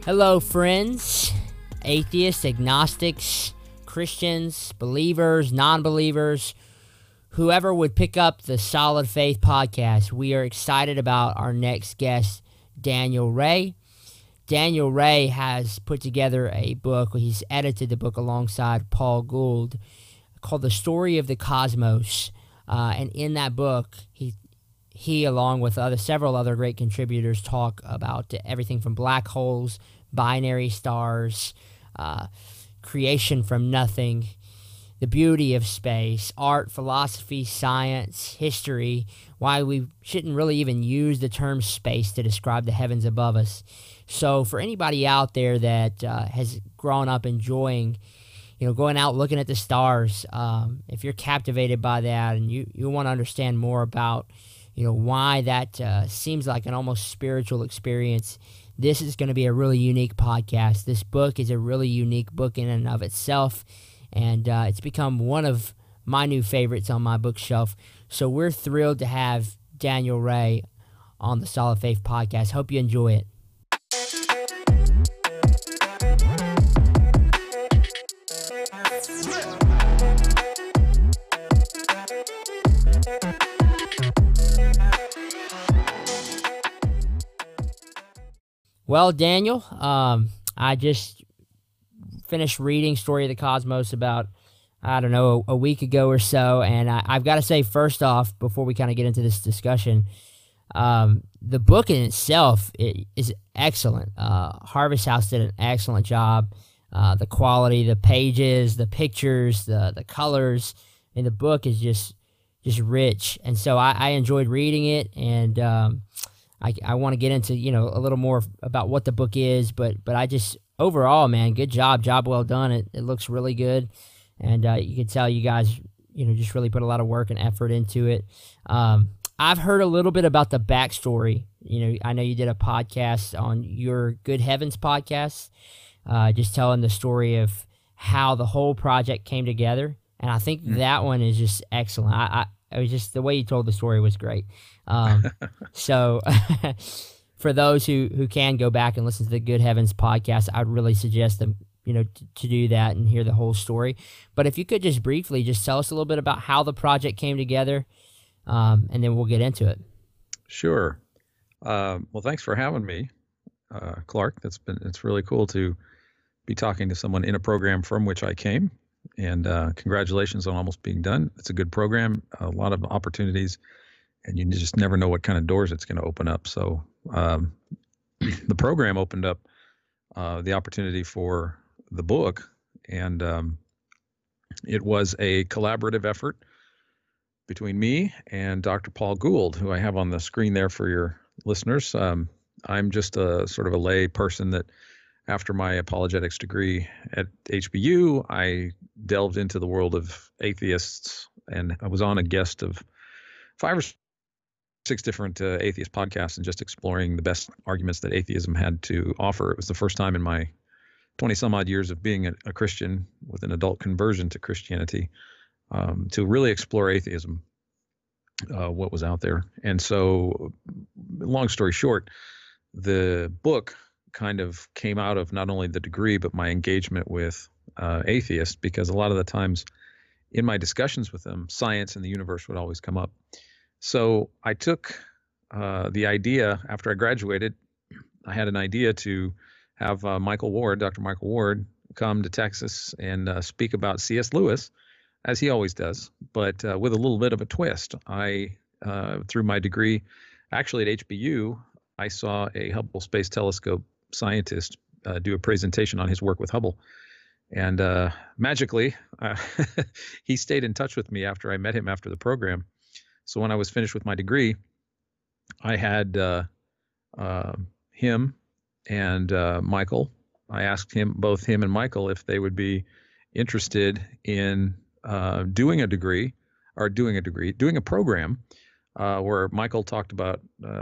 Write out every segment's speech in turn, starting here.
Hello, friends, atheists, agnostics, Christians, believers, non-believers, whoever would pick up the Solid Faith podcast. We are excited about our next guest, Daniel Ray. Daniel Ray has put together a book. He's edited the book alongside Paul Gould called The Story of the Cosmos. And in that book, he along with several other great contributors, talk about everything from black holes, binary stars, creation from nothing, the beauty of space, art, philosophy, science, history, why we shouldn't really even use the term space to describe the heavens above us. So for anybody out there that has grown up enjoying going out looking at the stars, if you're captivated by that and you want to understand more about why that seems like an almost spiritual experience, this is going to be a really unique podcast. This book is a really unique book in and of itself, and it's become one of my new favorites on my bookshelf. So we're thrilled to have Daniel Ray on the Solid Faith podcast. Hope you enjoy it. Well, Daniel, I just finished reading Story of the Cosmos about, a week ago or so, and I've got to say, first off, before we kind of get into this discussion, the book in itself is excellent. Harvest House did an excellent job. The quality, the pages, the pictures, the colors in the book is just rich, and so I enjoyed reading it, and I want to get into, a little more about what the book is, but I just, overall, man, good job well done. It looks really good, and you can tell you guys, just really put a lot of work and effort into it. I've heard a little bit about the backstory. I know you did a podcast on your Good Heavens podcast, just telling the story of how the whole project came together, and I think that one is just excellent. It was just, the way you told the story was great. So for those who can go back and listen to the Good Heavens podcast, I'd really suggest them, to do that and hear the whole story. But if you could just briefly just tell us a little bit about how the project came together, and then we'll get into it. Sure. Well, thanks for having me, Clark. It's really cool to be talking to someone in a program from which I came. And congratulations on almost being done. It's a good program, a lot of opportunities, and you just never know what kind of doors it's going to open up. So the program opened up the opportunity for the book, and it was a collaborative effort between me and Dr. Paul Gould, who I have on the screen there for your listeners. I'm just a sort of a lay person that, after my apologetics degree at HBU, I delved into the world of atheists, and I was on a guest of 5 or 6 different atheist podcasts and just exploring the best arguments that atheism had to offer. It was the first time in my 20-some-odd years of being a Christian with an adult conversion to Christianity to really explore atheism, what was out there. And so, long story short, the book kind of came out of not only the degree, but my engagement with atheists, because a lot of the times in my discussions with them, science and the universe would always come up. So I took the idea, after I graduated, I had an idea to have Dr. Michael Ward, come to Texas and speak about C.S. Lewis, as he always does, but with a little bit of a twist. Through my degree, actually at HBU, I saw a Hubble Space Telescope scientist do a presentation on his work with Hubble. And magically, he stayed in touch with me after I met him after the program. So when I was finished with my degree, I had him and Michael. I asked both him and Michael, if they would be interested in doing a program where Michael talked about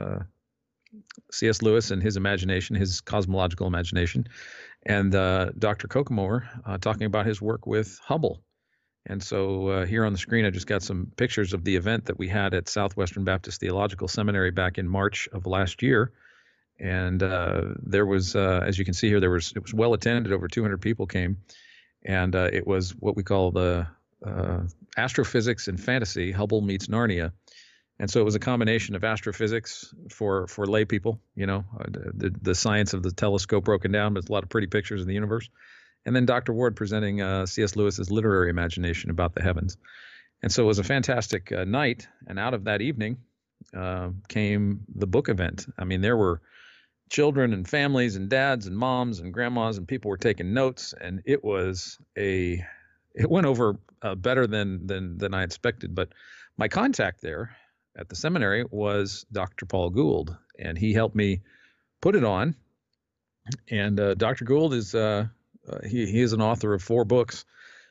C.S. Lewis and his imagination, his cosmological imagination, and Dr. Kokomower talking about his work with Hubble. And so here on the screen, I just got some pictures of the event that we had at Southwestern Baptist Theological Seminary back in March of last year. And there was, as you can see here, it was well attended. Over 200 people came, and it was what we call the Astrophysics and Fantasy, Hubble meets Narnia. And so it was a combination of astrophysics for lay people, the science of the telescope broken down, but it's a lot of pretty pictures of the universe. And then Dr. Ward presenting C.S. Lewis's literary imagination about the heavens. And so it was a fantastic night. And out of that evening came the book event. I mean, there were children and families and dads and moms and grandmas, and people were taking notes. And it went over better than I expected. But my contact there at the seminary was Dr. Paul Gould, and he helped me put it on. And Dr. Gould is he is an author of 4 books,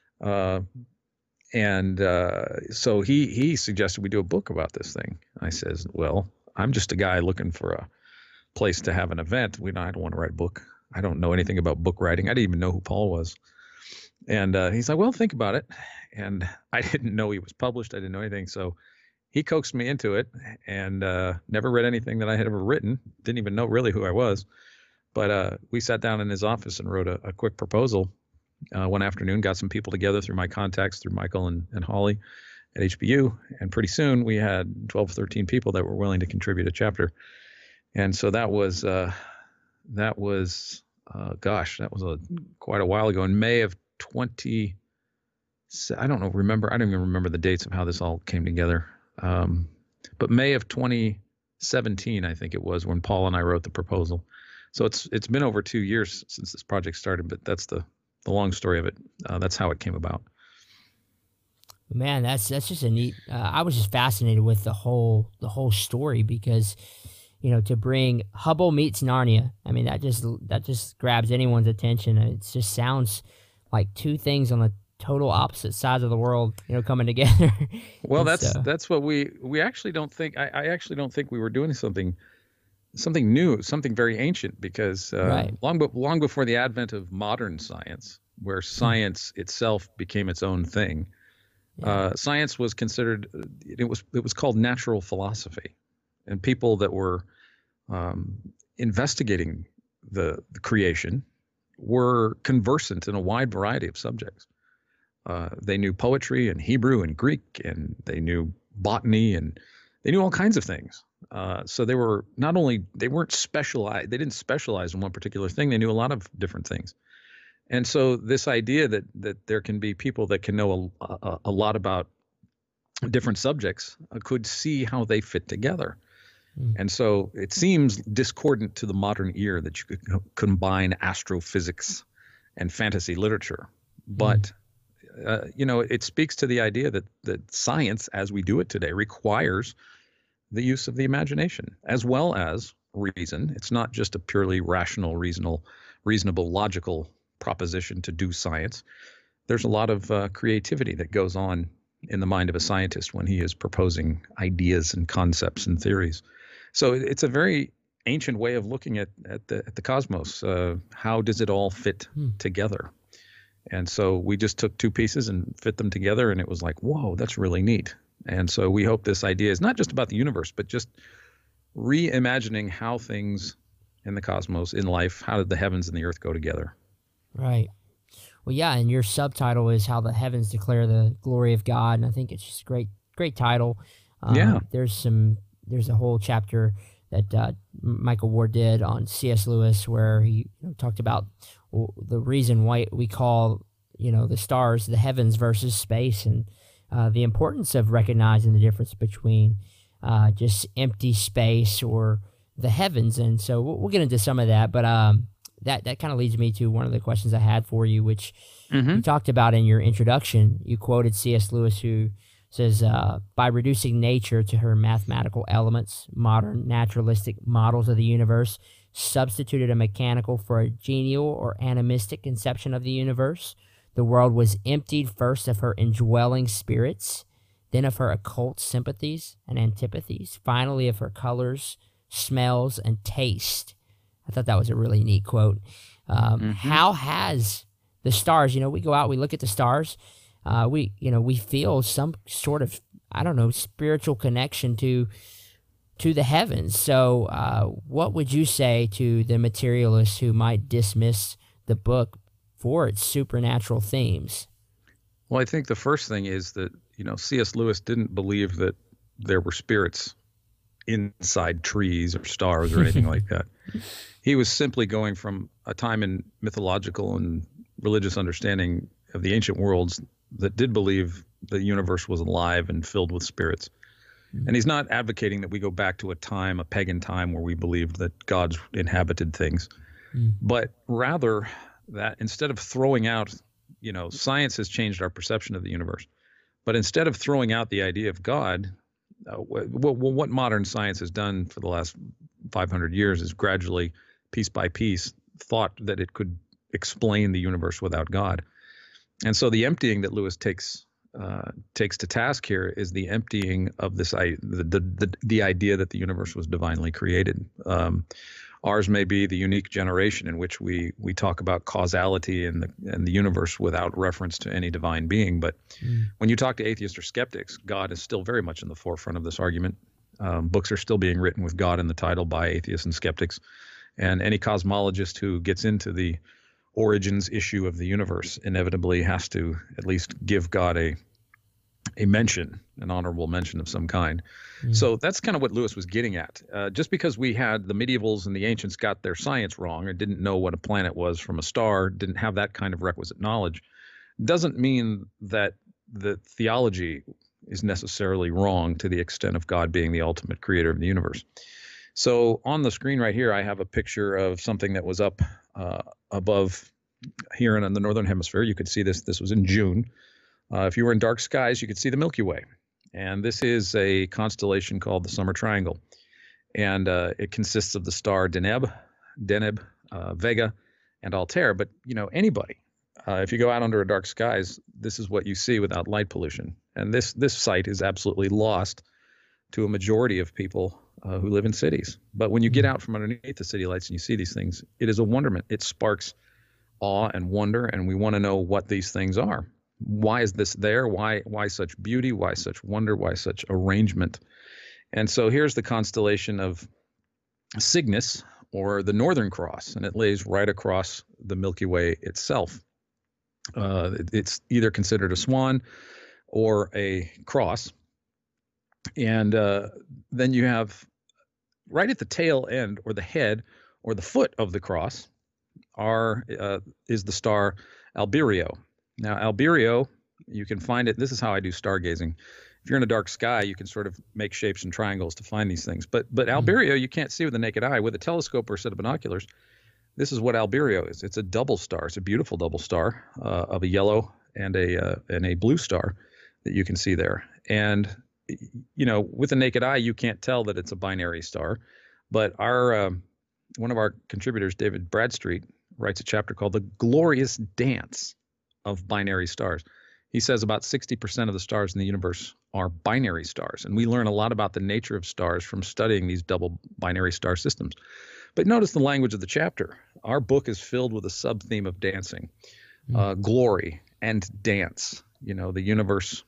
and so he suggested we do a book about this thing. I says, well, I'm just a guy looking for a place to have an event. I don't want to write a book. I don't know anything about book writing. I didn't even know who Paul was. And he's like, well, think about it. And I didn't know he was published. I didn't know anything. So he coaxed me into it, and never read anything that I had ever written. Didn't even know really who I was. But we sat down in his office and wrote a quick proposal one afternoon, got some people together through my contacts, through Michael and Holly at HBU. And pretty soon we had 12, 13 people that were willing to contribute a chapter. And so that was quite a while ago, in May of 20. I don't even remember the dates of how this all came together. But May of 2017, I think it was, when Paul and I wrote the proposal. So it's been over 2 years since this project started, but that's the long story of it. That's how it came about. Man, that's just a neat. I was just fascinated with the whole story, because to bring Hubble meets Narnia. I mean, that just grabs anyone's attention. It just sounds like two things on the total opposite sides of the world, coming together. Well, that's what we actually don't think. I actually don't think we were doing something new, something very ancient, because right. long before the advent of modern science, where science itself became its own thing, science was considered. It was called natural philosophy, and people that were investigating the creation were conversant in a wide variety of subjects. They knew poetry and Hebrew and Greek, and they knew botany, and they knew all kinds of things. So they weren't specialized. They didn't specialize in one particular thing. They knew a lot of different things. And so this idea that there can be people that can know a lot about different subjects could see how they fit together. And so it seems discordant to the modern ear that you could combine astrophysics and fantasy literature. But it speaks to the idea that science, as we do it today, requires the use of the imagination as well as reason. It's not just a purely rational, reasonable, logical proposition to do science. There's a lot of creativity that goes on in the mind of a scientist when he is proposing ideas and concepts and theories. So it's a very ancient way of looking at the cosmos. How does it all fit together? And so we just took two pieces and fit them together, and it was like, whoa, that's really neat. And so we hope this idea is not just about the universe, but just reimagining how things in the cosmos, in life, how did the heavens and the earth go together? Right. Well, yeah, and your subtitle is How the Heavens Declare the Glory of God, and I think it's just a great title. There's a whole chapter that Michael Ward did on C.S. Lewis, where he talked about the reason why we call the stars the heavens versus space, and the importance of recognizing the difference between just empty space or the heavens. And so we'll get into some of that, but that kind of leads me to one of the questions I had for you, which you talked about in your introduction. You quoted C.S. Lewis, who says, by reducing nature to her mathematical elements, modern naturalistic models of the universe substituted a mechanical for a genial or animistic conception of the universe. The world was emptied first of her indwelling spirits, then of her occult sympathies and antipathies, finally of her colors, smells, and taste. I thought that was a really neat quote. How has the stars, we go out, we look at the stars, we feel some sort of, spiritual connection to to the heavens. So what would you say to the materialists who might dismiss the book for its supernatural themes? Well, I think the first thing is that, C.S. Lewis didn't believe that there were spirits inside trees or stars or anything like that. He was simply going from a time in mythological and religious understanding of the ancient worlds that did believe the universe was alive and filled with spirits. And he's not advocating that we go back to a pagan time where we believed that gods inhabited things, but rather that instead of throwing out, science has changed our perception of the universe, but instead of throwing out the idea of God, what modern science has done for the last 500 years is gradually, piece by piece, thought that it could explain the universe without God. And so the emptying that Lewis takes to task here is the emptying of this the idea that the universe was divinely created. Ours may be the unique generation in which we talk about causality and the universe without reference to any divine being. But when you talk to atheists or skeptics, God is still very much in the forefront of this argument. Books are still being written with God in the title by atheists and skeptics. And any cosmologist who gets into the origins issue of the universe inevitably has to at least give God a mention, an honorable mention of some kind. So that's kind of what Lewis was getting at. Just because we had the medievals and the ancients got their science wrong or didn't know what a planet was from a star, didn't have that kind of requisite knowledge, doesn't mean that the theology is necessarily wrong to the extent of God being the ultimate creator of the universe. So on the screen right here, I have a picture of something that was up above here in the northern hemisphere. You could see this. This was in June. If you were in dark skies, you could see the Milky Way. And this is a constellation called the Summer Triangle. And it consists of the star Deneb, Vega, and Altair. But, anybody, if you go out under a dark skies, this is what you see without light pollution. And this sight is absolutely lost to a majority of people who live in cities. But when you get out from underneath the city lights and you see these things, it is a wonderment. It sparks awe and wonder, and we want to know what these things are. Why is this there? Why such beauty? Why such wonder? Why such arrangement? And so here's the constellation of Cygnus, or the Northern Cross, and it lays right across the Milky Way itself. It's either considered a swan or a cross. And then you have right at the tail end, or the head, or the foot of the cross, is the star Albireo. Now, Albireo, you can find it. This is how I do stargazing. If you're in a dark sky, you can sort of make shapes and triangles to find these things. But Albireo, you can't see with the naked eye. With a telescope or a set of binoculars, this is what Albireo is. It's a double star. It's a beautiful double star of a yellow and a blue star that you can see there. And with the naked eye, you can't tell that it's a binary star. But one of our contributors, David Bradstreet, writes a chapter called "The Glorious Dance of Binary Stars." He says about 60% of the stars in the universe are binary stars, and we learn a lot about the nature of stars from studying these double binary star systems. But notice the language of the chapter. Our book is filled with a sub-theme of dancing, glory and dance. The universe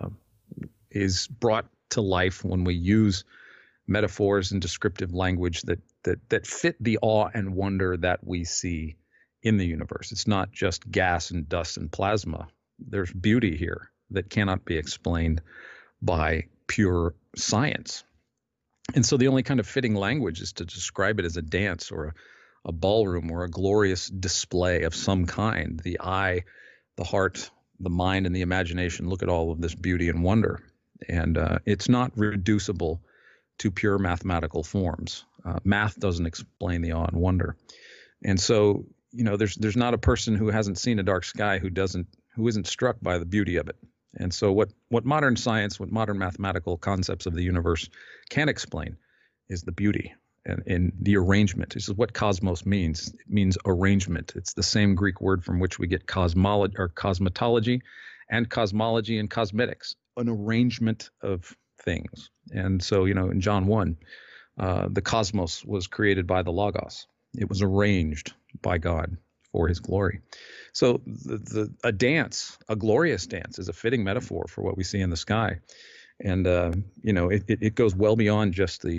is brought to life when we use metaphors and descriptive language that fit the awe and wonder that we see in the universe. It's not just gas and dust and plasma. There's beauty here that cannot be explained by pure science. And so the only kind of fitting language is to describe it as a dance or a ballroom or a glorious display of some kind. The eye, the heart, the mind, and the imagination look at all of this beauty and wonder. And it's not reducible to pure mathematical forms. Math doesn't explain the awe and wonder. And so there's not a person who hasn't seen a dark sky who isn't struck by the beauty of it. And so what modern science, what modern mathematical concepts of the universe can explain is the beauty and in the arrangement. This is what cosmos means. It means arrangement. It's the same Greek word from which we get cosmetology and cosmology and cosmetics, an arrangement of things. And so, in John 1, the cosmos was created by the Logos. It was arranged by God for his glory. So a dance, a glorious dance, is a fitting metaphor for what we see in the sky. And, it goes well beyond just the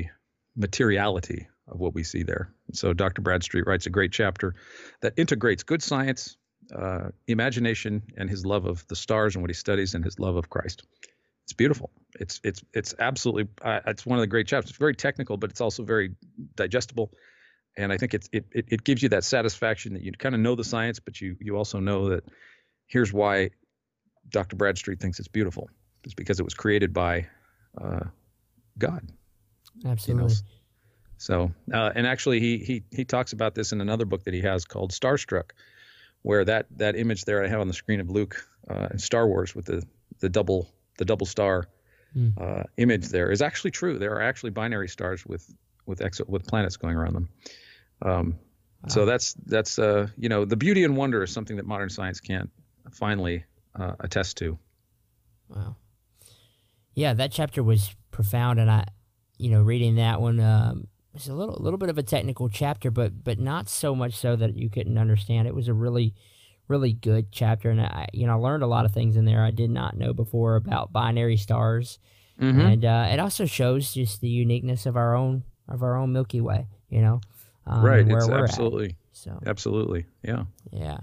materiality of what we see there. So Dr. Bradstreet writes a great chapter that integrates good science, imagination, and his love of the stars and what he studies, and his love of Christ. It's beautiful. It's absolutely it's one of the great chapters. It's very technical, but it's also very digestible. And I think it gives you that satisfaction that you kind of know the science, but you also know that here's why Dr. Bradstreet thinks it's beautiful. It's because it was created by God. Absolutely. You know? So, and actually, he talks about this in another book that he has called Starstruck, where that image there I have on the screen of Luke in Star Wars with the double star image there is actually true. There are actually binary stars with planets going around them. Wow. So that's the beauty and wonder is something that modern science can't finally attest to. Wow. Yeah, that chapter was profound, and I, reading that one, it's a little bit of a technical chapter, but not so much so that you couldn't understand. It was a really, really good chapter, and I learned a lot of things in there I did not know before about binary stars, and it also shows just the uniqueness of our own Milky Way. Right. Where it's we're absolutely. At. So absolutely. Yeah. Yeah.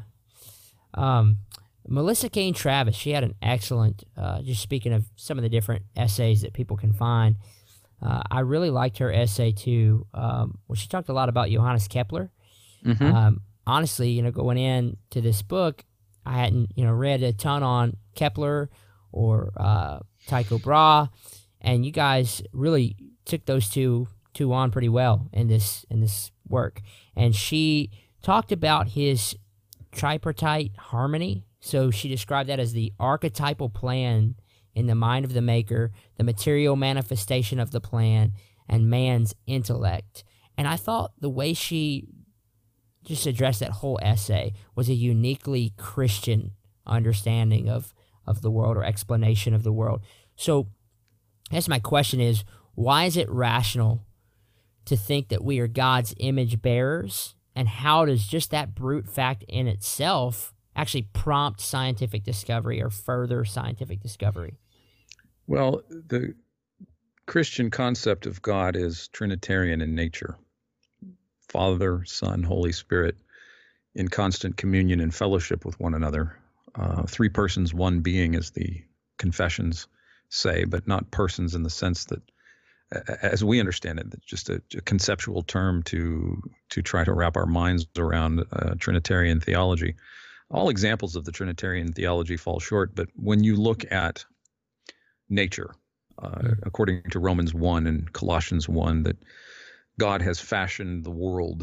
Melissa Cain Travis, she had an excellent, just speaking of some of the different essays that people can find, I really liked her essay too. She talked a lot about Johannes Kepler. Honestly, going into this book, I hadn't, read a ton on Kepler or Tycho Brahe, and you guys really took those two on pretty well in this work. And she talked about his tripartite harmony. So she described that as the archetypal plan in the mind of the maker, the material manifestation of the plan, and man's intellect. And I thought the way she just addressed that whole essay was a uniquely Christian understanding of the world, or explanation of the world. So I guess my question is, why is it rational to think that we are God's image bearers? And how does just that brute fact in itself actually prompt scientific discovery or further scientific discovery? Well, the Christian concept of God is Trinitarian in nature. Father, Son, Holy Spirit in constant communion and fellowship with one another. Three persons, one being, as the confessions say, but not persons in the sense that, as we understand it, that's just a conceptual term to try to wrap our minds around Trinitarian theology. All examples of the Trinitarian theology fall short, but when you look at nature, according to Romans 1 and Colossians 1, that God has fashioned the world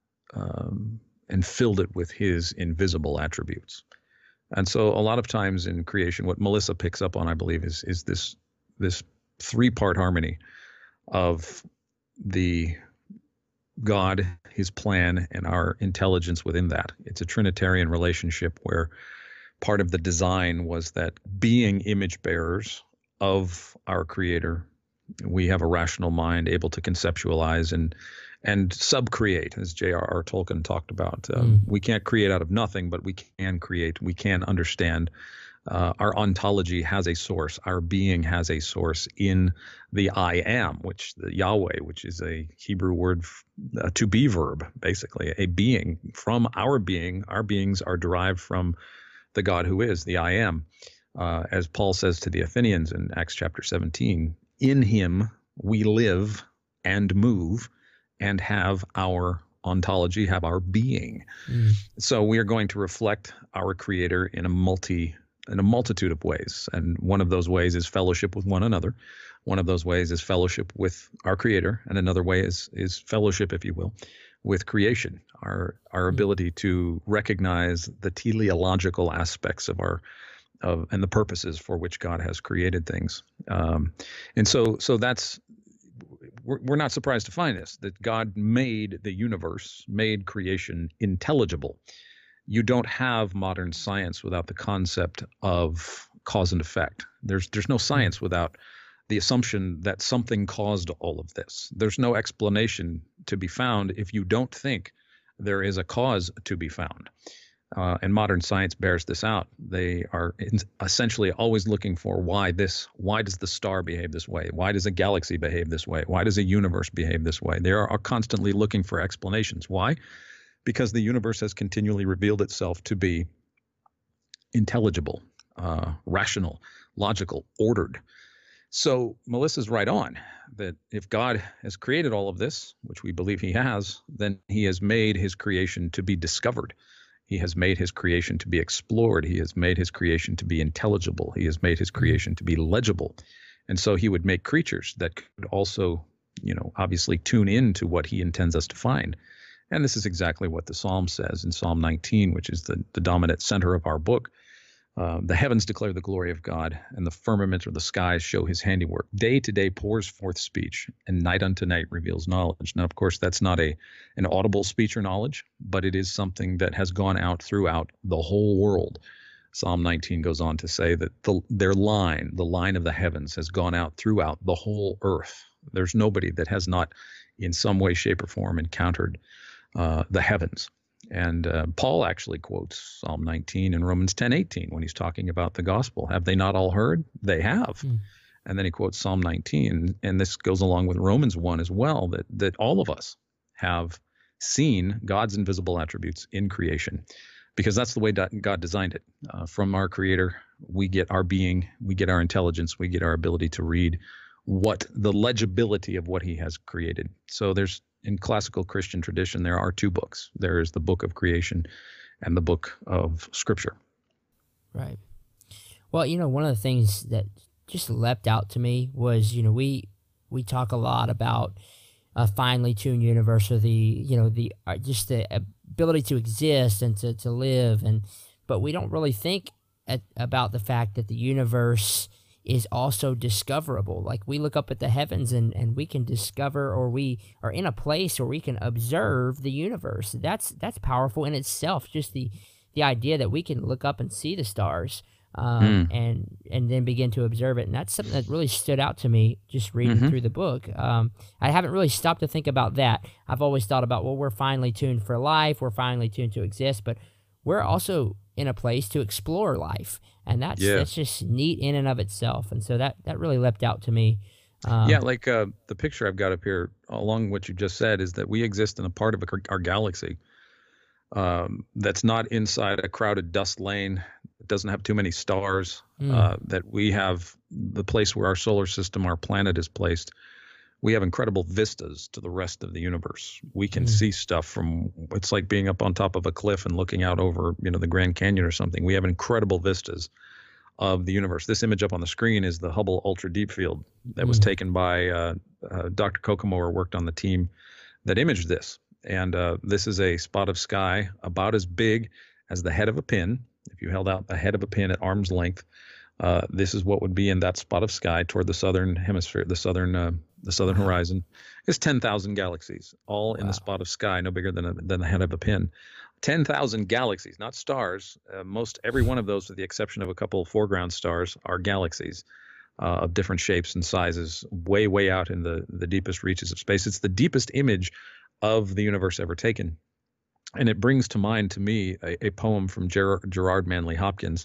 and filled it with his invisible attributes. And so a lot of times in creation, what Melissa picks up on, I believe, is this three-part harmony of the God, his plan, and our intelligence within that. It's a Trinitarian relationship where part of the design was that being image bearers of our Creator, we have a rational mind able to conceptualize and subcreate, as J.R.R. Tolkien talked about. We can't create out of nothing, but we can create. We can understand. Our ontology has a source. Our being has a source in the I am, the Yahweh, which is a Hebrew word, to be verb, basically, a being. From our being, our beings are derived from the God who is, the I am. As Paul says to the Athenians in Acts chapter 17, in him we live and move and have our ontology, have our being. So we are going to reflect our Creator in a multitude of ways. And one of those ways is fellowship with one another. One of those ways is fellowship with our Creator. And another way is fellowship, if you will, with creation, our ability to recognize the teleological aspects of and the purposes for which God has created things. And so that's, we're not surprised to find this, that God made the universe, made creation intelligible. You don't have modern science without the concept of cause and effect. There's no science without the assumption that something caused all of this. There's no explanation to be found if you don't think there is a cause to be found. and modern science bears this out. They are essentially always looking for why does the star behave this way? Why does a galaxy behave this way? Why does a universe behave this way? They are constantly looking for explanations. Why? Because the universe has continually revealed itself to be intelligible, rational, logical, ordered. So Melissa's right on that if God has created all of this, which we believe he has, then he has made his creation to be discovered. He has made his creation to be explored. He has made his creation to be intelligible. He has made his creation to be legible. And so he would make creatures that could also, obviously tune in to what he intends us to find. And this is exactly what the Psalm says in Psalm 19, which is the dominant center of our book. The heavens declare the glory of God, and the firmament of the skies show his handiwork. Day to day pours forth speech, and night unto night reveals knowledge. Now, of course, that's not an audible speech or knowledge, but it is something that has gone out throughout the whole world. Psalm 19 goes on to say that the line of the heavens, has gone out throughout the whole earth. There's nobody that has not, in some way, shape, or form, encountered the heavens. And Paul actually quotes Psalm 19 in Romans 10:18 when he's talking about the gospel. Have they not all heard? They have. And then he quotes Psalm 19. And this goes along with Romans 1 as well, that all of us have seen God's invisible attributes in creation, because that's the way God designed it. From our Creator, we get our being, we get our intelligence, we get our ability to read the legibility of what he has created. So in classical Christian tradition, there are two books. There is the book of creation and the book of Scripture. Right. Well, one of the things that just leapt out to me was, we talk a lot about a finely tuned universe, or just the ability to exist and to live, but we don't really think about the fact that the universe is also discoverable. Like, we look up at the heavens and we can discover, or we are in a place where we can observe the universe. That's powerful in itself. Just the idea that we can look up and see the stars, and then begin to observe it. And that's something that really stood out to me just reading through the book. I haven't really stopped to think about that. I've always thought about, well, we're finely tuned for life, we're finely tuned to exist, but we're also in a place to explore life, and that's just neat in and of itself. And so that really leapt out to me. The picture I've got up here, along what you just said, is that we exist in a part of our galaxy that's not inside a crowded dust lane. It doesn't have too many stars. That we have the place where our solar system, our planet, is placed. We have incredible vistas to the rest of the universe. We can see stuff it's like being up on top of a cliff and looking out over, the Grand Canyon or something. We have incredible vistas of the universe. This image up on the screen is the Hubble Ultra Deep Field that was taken by Dr. Kokomo, worked on the team that imaged this. And this is a spot of sky about as big as the head of a pin. If you held out the head of a pin at arm's length, this is what would be in that spot of sky toward the southern hemisphere, the southern horizon. Is 10,000 galaxies, all in the spot of sky, no bigger than the head of a pin. 10,000 galaxies, not stars. Every one of those, with the exception of a couple of foreground stars, are galaxies of different shapes and sizes, way, way out in the deepest reaches of space. It's the deepest image of the universe ever taken. And it brings to mind, to me, a poem from Gerard Manley Hopkins,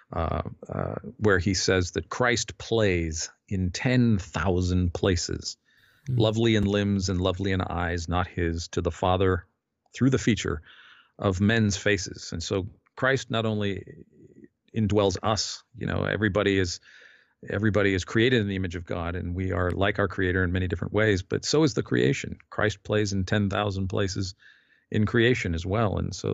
where he says that Christ plays in 10,000 places, lovely in limbs and lovely in eyes, not his, to the Father through the feature of men's faces. And so Christ not only indwells us, everybody is created in the image of God, and we are like our Creator in many different ways, but so is the creation. Christ plays in 10,000 places in creation as well. And so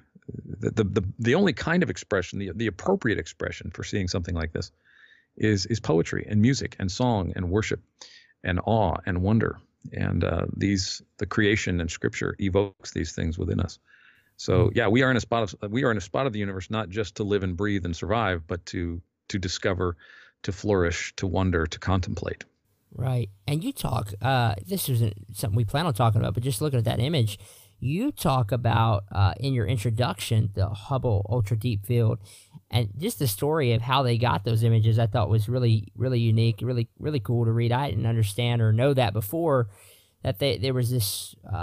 the only kind of expression, the appropriate expression for seeing something like this is poetry and music and song and worship and awe and wonder. And the creation and Scripture evokes these things within us. So we are in a spot of the universe, not just to live and breathe and survive, but to discover, to flourish, to wonder, to contemplate. Right. And you talk, this isn't something we plan on talking about, but just looking at that image, you talk about in your introduction the Hubble Ultra Deep Field, and just the story of how they got those images. I thought was really, really unique, really, really cool to read. I didn't understand or know that before, that there was this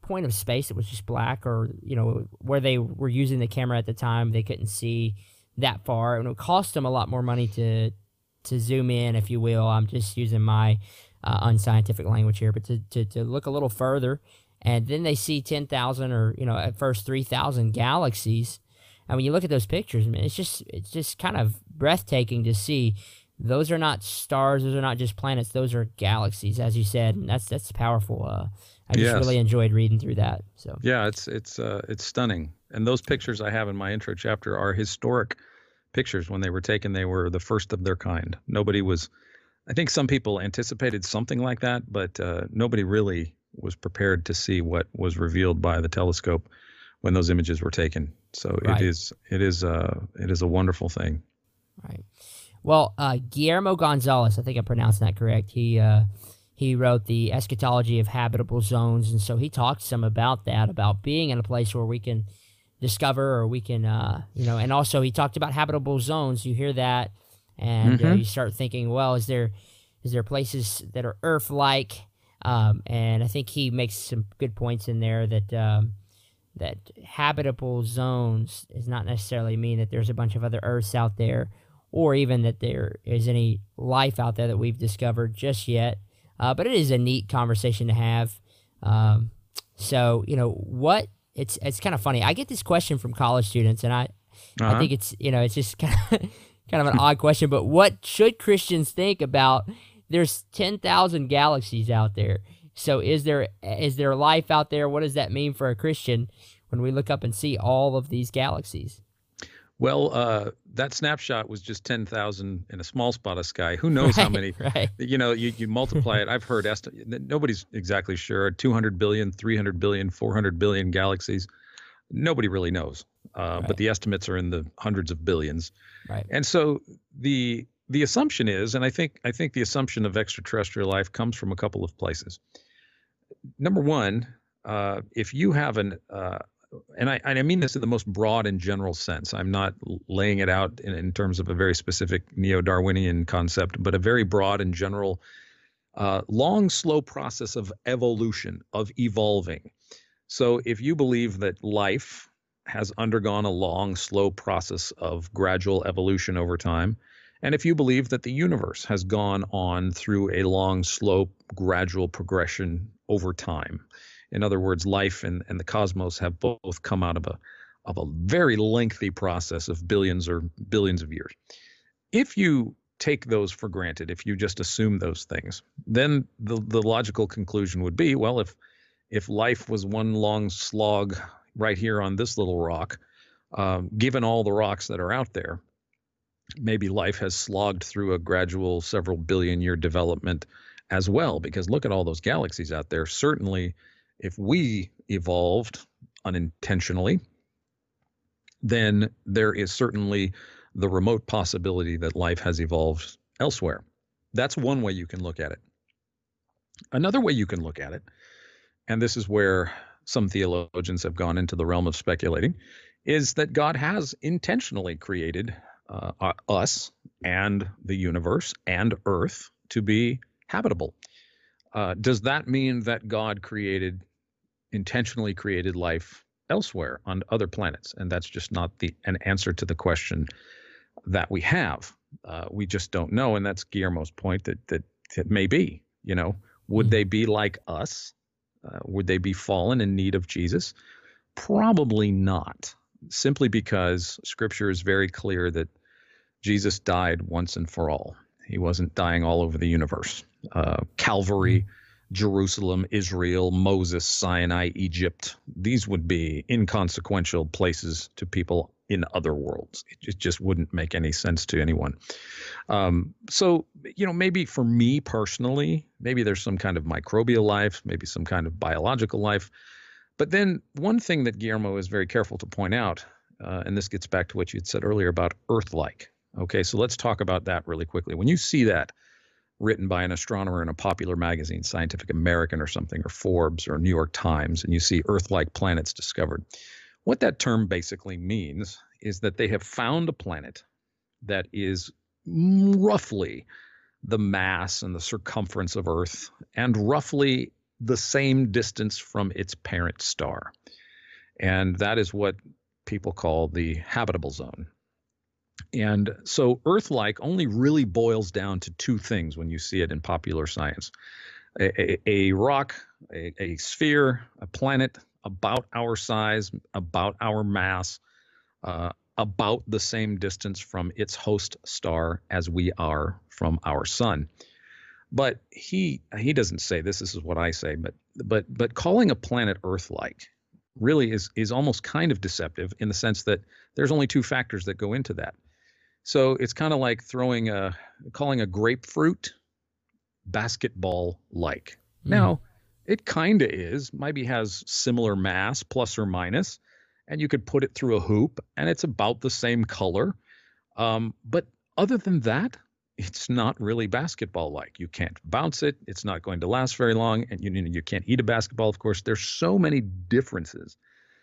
point of space that was just black, or where they were using the camera at the time, they couldn't see that far, and it would cost them a lot more money to zoom in, if you will. I'm just using my unscientific language here, but to look a little further, and then they see 10,000 or at first 3,000 galaxies. And when you look at those pictures, I mean, it's just kind of breathtaking to see. Those are not stars. Those are not just planets. Those are galaxies, as you said, and that's powerful. I just really enjoyed reading through that. So yeah, it's stunning. And those pictures I have in my intro chapter are historic pictures. When they were taken, they were the first of their kind. Nobody was. I think some people anticipated something like that, but nobody really was prepared to see what was revealed by the telescope when those images were taken. So right. it is a wonderful thing. Right. Well, Guillermo Gonzalez, I think I'm pronouncing that correct. He wrote The Eschatology of Habitable Zones, and so he talked some about that, about being in a place where we can discover, or we can, and also he talked about habitable zones. You hear that, and you start thinking, well, is there places that are Earth-like? And I think he makes some good points in there that that habitable zones does not necessarily mean that there's a bunch of other Earths out there, or even that there is any life out there that we've discovered just yet. But it is a neat conversation to have. So it's kind of funny. I get this question from college students, and I think it's just kind of an odd question. But what should Christians think about? There's 10,000 galaxies out there. So is there life out there? What does that mean for a Christian when we look up and see all of these galaxies? Well, that snapshot was just 10,000 in a small spot of sky. Who knows how many? Right. You multiply it. I've heard nobody's exactly sure. 200 billion, 300 billion, 400 billion galaxies. Nobody really knows. But the estimates are in the hundreds of billions. Right. And so the assumption is, and I think the assumption of extraterrestrial life comes from a couple of places. Number one, if you have and I mean this in the most broad and general sense. I'm not laying it out in terms of a very specific neo-Darwinian concept, but a very broad and general, long, slow process of evolution, of evolving. So if you believe that life has undergone a long, slow process of gradual evolution over time, and if you believe that the universe has gone on through a long, slow, gradual progression over time, in other words, life and the cosmos have both come out of a very lengthy process of billions or billions of years. If you take those for granted, if you just assume those things, then the logical conclusion would be, well, if life was one long slog right here on this little rock, given all the rocks that are out there, maybe life has slogged through a gradual several billion year development as well, because look at all those galaxies out there. Certainly, if we evolved unintentionally, then there is certainly the remote possibility that life has evolved elsewhere. That's one way you can look at it. Another way you can look at it, and this is where some theologians have gone into the realm of speculating, is that God has intentionally created us and the universe and Earth to be habitable. Does that mean that God intentionally created life elsewhere on other planets? And that's just not an answer to the question that we have. We just don't know. And that's Guillermo's point that it may be, would they be like us? Would they be fallen in need of Jesus? Probably not, simply because Scripture is very clear that Jesus died once and for all. He wasn't dying all over the universe. Calvary, Jerusalem, Israel, Moses, Sinai, Egypt, these would be inconsequential places to people in other worlds. It just wouldn't make any sense to anyone. So, maybe for me personally, maybe there's some kind of microbial life, maybe some kind of biological life. But then one thing that Guillermo is very careful to point out, and this gets back to what you had said earlier about Earth-like. Okay, so let's talk about that really quickly. When you see that written by an astronomer in a popular magazine, Scientific American or something, or Forbes or New York Times, and you see Earth-like planets discovered, what that term basically means is that they have found a planet that is roughly the mass and the circumference of Earth and roughly the same distance from its parent star. And that is what people call the habitable zone. And so Earth-like only really boils down to two things when you see it in popular science. A rock, a sphere, a planet about our size, about our mass, about the same distance from its host star as we are from our sun. But he doesn't say this. This is what I say. But calling a planet Earth-like really is almost kind of deceptive in the sense that there's only two factors that go into that. So it's kind of like calling a grapefruit basketball-like. Now, it kind of is, maybe has similar mass, plus or minus, and you could put it through a hoop, and it's about the same color. But other than that, it's not really basketball-like. You can't bounce it. It's not going to last very long, and you can't eat a basketball, of course. There's so many differences.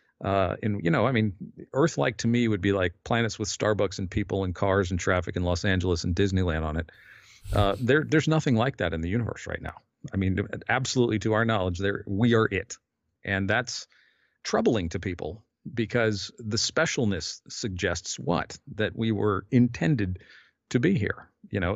Earth-like to me would be like planets with Starbucks and people and cars and traffic in Los Angeles and Disneyland on it. There's nothing like that in the universe right now. I mean, absolutely, to our knowledge, we are it. And that's troubling to people because the specialness suggests what? That we were intended to be here.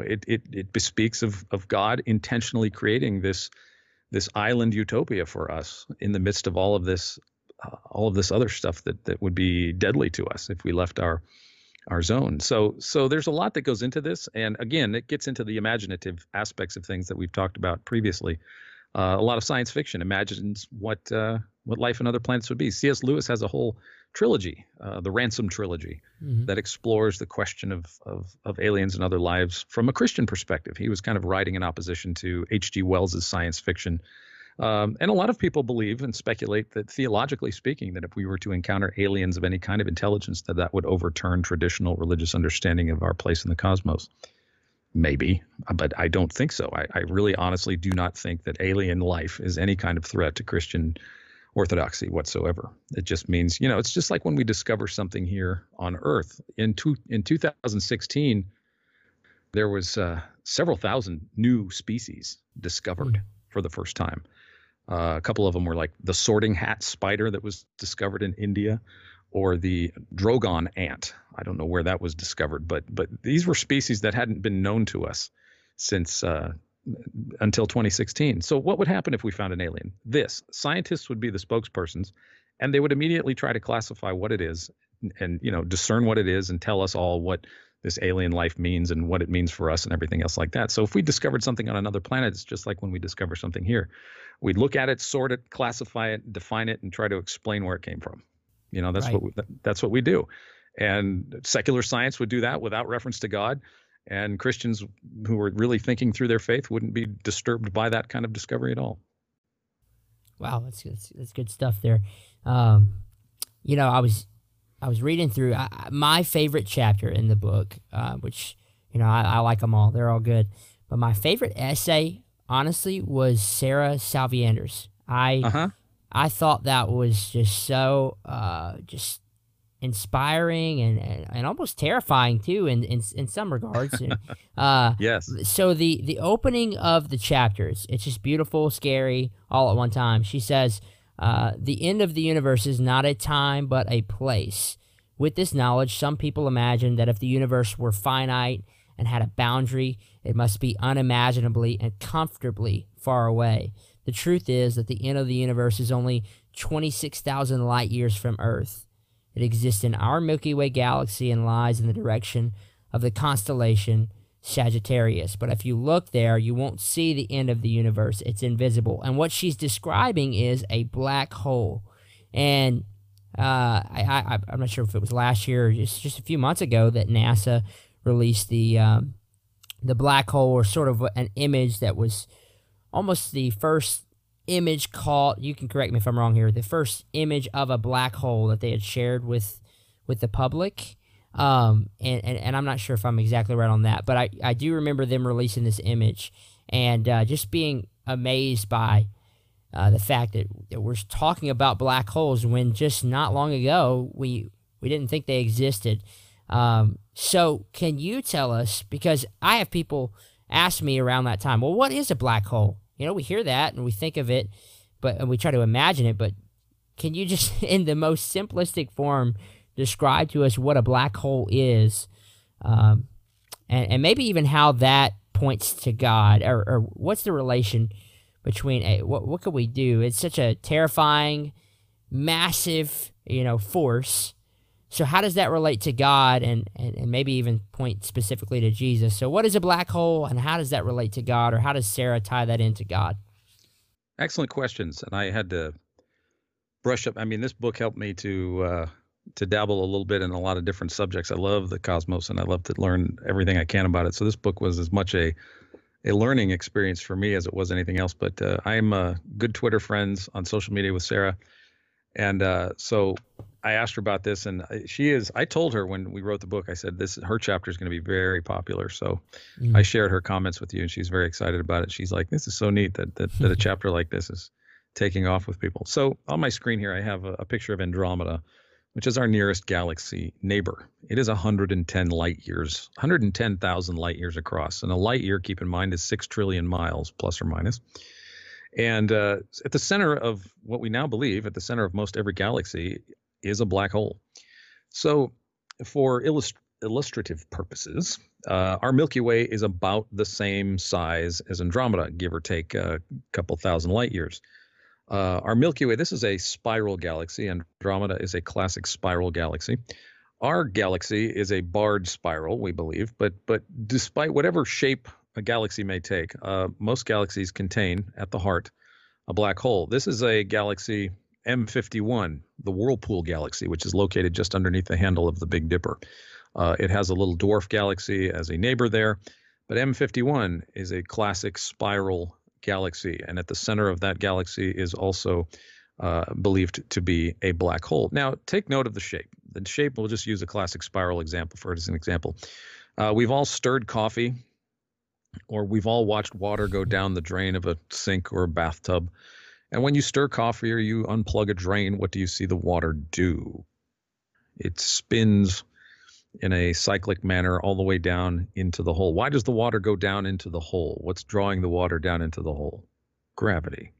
It bespeaks of God intentionally creating this island utopia for us in the midst of all of this other stuff that would be deadly to us if we left our zone. So there's a lot that goes into this. And again, it gets into the imaginative aspects of things that we've talked about previously. A lot of science fiction imagines what life on other planets would be. C.S. Lewis has a whole trilogy, the Ransom trilogy, that explores the question of aliens and other lives from a Christian perspective. He was kind of writing in opposition to H.G. Wells's science fiction. And a lot of people believe and speculate that theologically speaking, that if we were to encounter aliens of any kind of intelligence, that would overturn traditional religious understanding of our place in the cosmos. Maybe, but I don't think so. I really honestly do not think that alien life is any kind of threat to Christian orthodoxy whatsoever. It just means, it's just like when we discover something here on Earth. In 2016, there was several thousand new species discovered for the first time. A couple of them were like the sorting hat spider that was discovered in India, or the Drogon ant. I don't know where that was discovered, but these were species that hadn't been known to us since until 2016. So what would happen if we found an alien? Scientists would be the spokespersons, and they would immediately try to classify what it is and discern what it is and tell us all what this alien life means and what it means for us and everything else like that. So if we discovered something on another planet, it's just like when we discover something here. We'd look at it, sort it, classify it, define it, and try to explain where it came from. That's right. That's what we do. And secular science would do that without reference to God. And Christians who were really thinking through their faith wouldn't be disturbed by that kind of discovery at all. Wow, that's good stuff there. I was reading through my favorite chapter in the book, which, I like them all. They're all good. But my favorite essay, honestly, was Sarah Salviander's. I thought that was just so just inspiring and almost terrifying too in some regards. Yes. So the opening of the chapters, it's just beautiful, scary, all at one time. She says, the end of the universe is not a time but a place. With this knowledge, some people imagine that if the universe were finite and had a boundary, it must be unimaginably and comfortably far away. The truth is that the end of the universe is only 26,000 light years from Earth. It exists in our Milky Way galaxy and lies in the direction of the constellation Sagittarius. But if you look there, you won't see the end of the universe. It's invisible. And what she's describing is a black hole. And I'm not sure if it was last year or just a few months ago that NASA released the black hole, or sort of an image that was almost the first image called, you can correct me if I'm wrong here, the first image of a black hole that they had shared with the public. And I'm not sure if I'm exactly right on that, but I do remember them releasing this image and just being amazed by the fact that we're talking about black holes when just not long ago we didn't think they existed. So can you tell us, because I have people ask me around that time, well, what is a black hole? we hear that and we think of it, and we try to imagine it, but can you just, in the most simplistic form, describe to us what a black hole is, and maybe even how that points to God, or what's the relation between what could we do? It's such a terrifying, massive, force. So how does that relate to God, and maybe even point specifically to Jesus? So what is a black hole, and how does that relate to God, or how does Sarah tie that into God? Excellent questions, and I had to brush up. I mean, this book helped me to dabble a little bit in a lot of different subjects. I love the cosmos, and I love to learn everything I can about it. So this book was as much a learning experience for me as it was anything else. But I'm good Twitter friends on social media with Sarah, and so I asked her about this, and I told her when we wrote the book, I said, her chapter is going to be very popular. So I shared her comments with you, and she's very excited about it. She's like, this is so neat that a chapter like this is taking off with people. So on my screen here, I have a picture of Andromeda, which is our nearest galaxy neighbor. It is 110,000 light years across. And a light year, keep in mind, is 6 trillion miles, plus or minus. And at the center of what we now believe, at the center of most every galaxy, is a black hole. So for illustrative purposes, our Milky Way is about the same size as Andromeda, give or take a couple thousand light years. Our Milky Way, this is a spiral galaxy. Andromeda is a classic spiral galaxy. Our galaxy is a barred spiral, we believe, but despite whatever shape a galaxy may take, most galaxies contain at the heart a black hole. This is a galaxy M51, the Whirlpool Galaxy, which is located just underneath the handle of the Big Dipper. It has a little dwarf galaxy as a neighbor there, but M51 is a classic spiral galaxy, and at the center of that galaxy is also believed to be a black hole. Now, take note of the shape. The shape, we'll just use a classic spiral example for it as an example. We've all stirred coffee, or we've all watched water go down the drain of a sink or a bathtub. And when you stir coffee or you unplug a drain, what do you see the water do? It spins in a cyclic manner all the way down into the hole. Why does the water go down into the hole? What's drawing the water down into the hole? Gravity.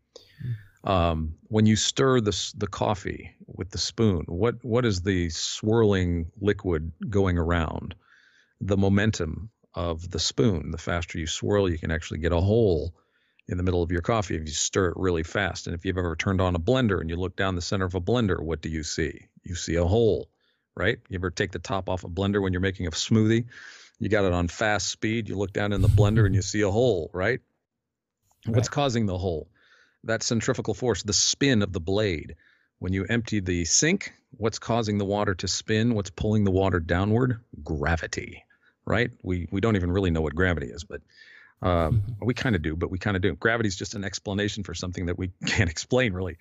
When you stir the coffee with the spoon, what is the swirling liquid going around? The momentum of the spoon. The faster you swirl, you can actually get a hole in the middle of your coffee if you stir it really fast. And if you've ever turned on a blender and you look down the center of a blender, what do you see? You see a hole, right? You ever take the top off a blender when you're making a smoothie? You got it on fast speed. You look down in the blender and you see a hole, right? What's causing the hole? That centrifugal force, the spin of the blade. When you empty the sink, what's causing the water to spin? What's pulling the water downward? Gravity, right? We don't even really know what gravity is, but we kind of do, but we kind of do. Gravity is just an explanation for something that we can't explain, really.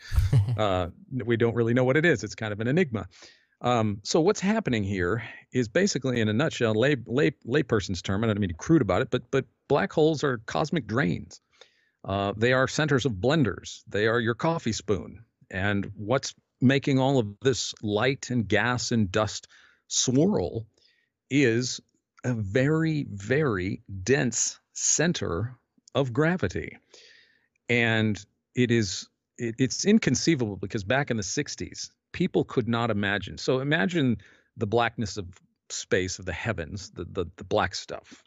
We don't really know what it is. It's kind of an enigma. So what's happening here is basically, in a nutshell, layperson's term, and I don't mean to be crude about it, but black holes are cosmic drains. They are centers of blenders. They are your coffee spoon. And what's making all of this light and gas and dust swirl is a very, very dense center of gravity. And it's inconceivable because back in the 60s, people could not imagine. So imagine the blackness of space, of the heavens, the black stuff,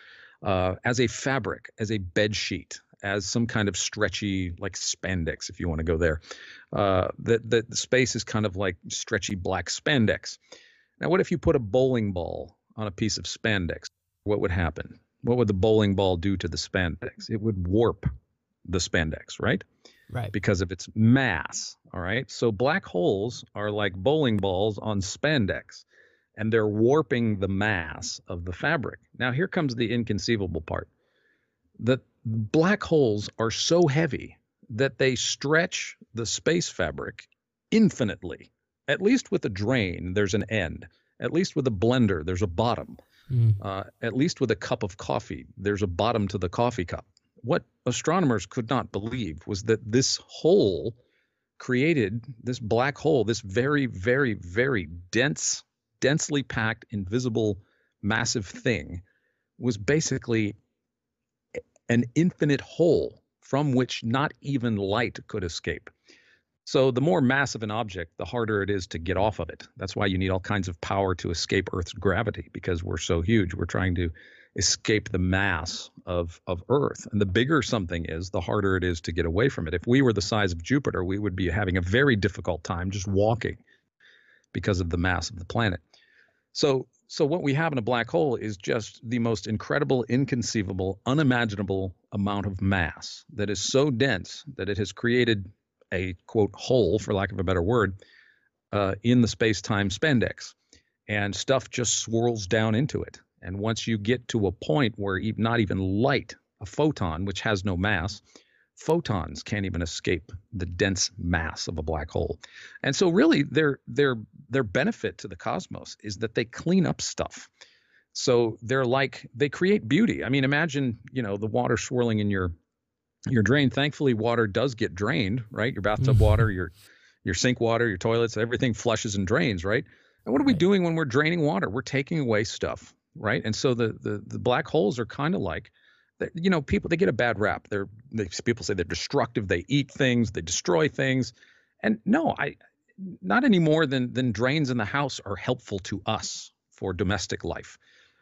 as a fabric, as a bed sheet, as some kind of stretchy, like spandex, if you want to go there. The space is kind of like stretchy black spandex. Now, what if you put a bowling ball on a piece of spandex? What would happen? What would the bowling ball do to the spandex? It would warp the spandex, right? Right. Because of its mass, all right? So black holes are like bowling balls on spandex, and they're warping the mass of the fabric. Now, here comes the inconceivable part. The black holes are so heavy that they stretch the space fabric infinitely. At least with a drain, there's an end. At least with a blender, there's a bottom. At least with a cup of coffee, there's a bottom to the coffee cup. What astronomers could not believe was that this hole created, this black hole, this very, very, very densely packed, invisible, massive thing, was basically an infinite hole from which not even light could escape. So the more massive an object, the harder it is to get off of it. That's why you need all kinds of power to escape Earth's gravity, because we're so huge. We're trying to escape the mass of Earth. And the bigger something is, the harder it is to get away from it. If we were the size of Jupiter, we would be having a very difficult time just walking because of the mass of the planet. So what we have in a black hole is just the most incredible, inconceivable, unimaginable amount of mass that is so dense that it has created a, quote, hole, for lack of a better word, in the space-time spandex. And stuff just swirls down into it. And once you get to a point where not even light, a photon, which has no mass, photons can't even escape the dense mass of a black hole. And so really their benefit to the cosmos is that they clean up stuff. So they create beauty. I mean, imagine, the water swirling in your drain. Thankfully, water does get drained, right? Your bathtub water, your sink water, your toilets, everything flushes and drains, right? And what are we doing when we're draining water? We're taking away stuff, right? And so the black holes are kind of like, people, they get a bad rap. People say they're destructive. They eat things, they destroy things. And no, not any more than drains in the house are helpful to us for domestic life.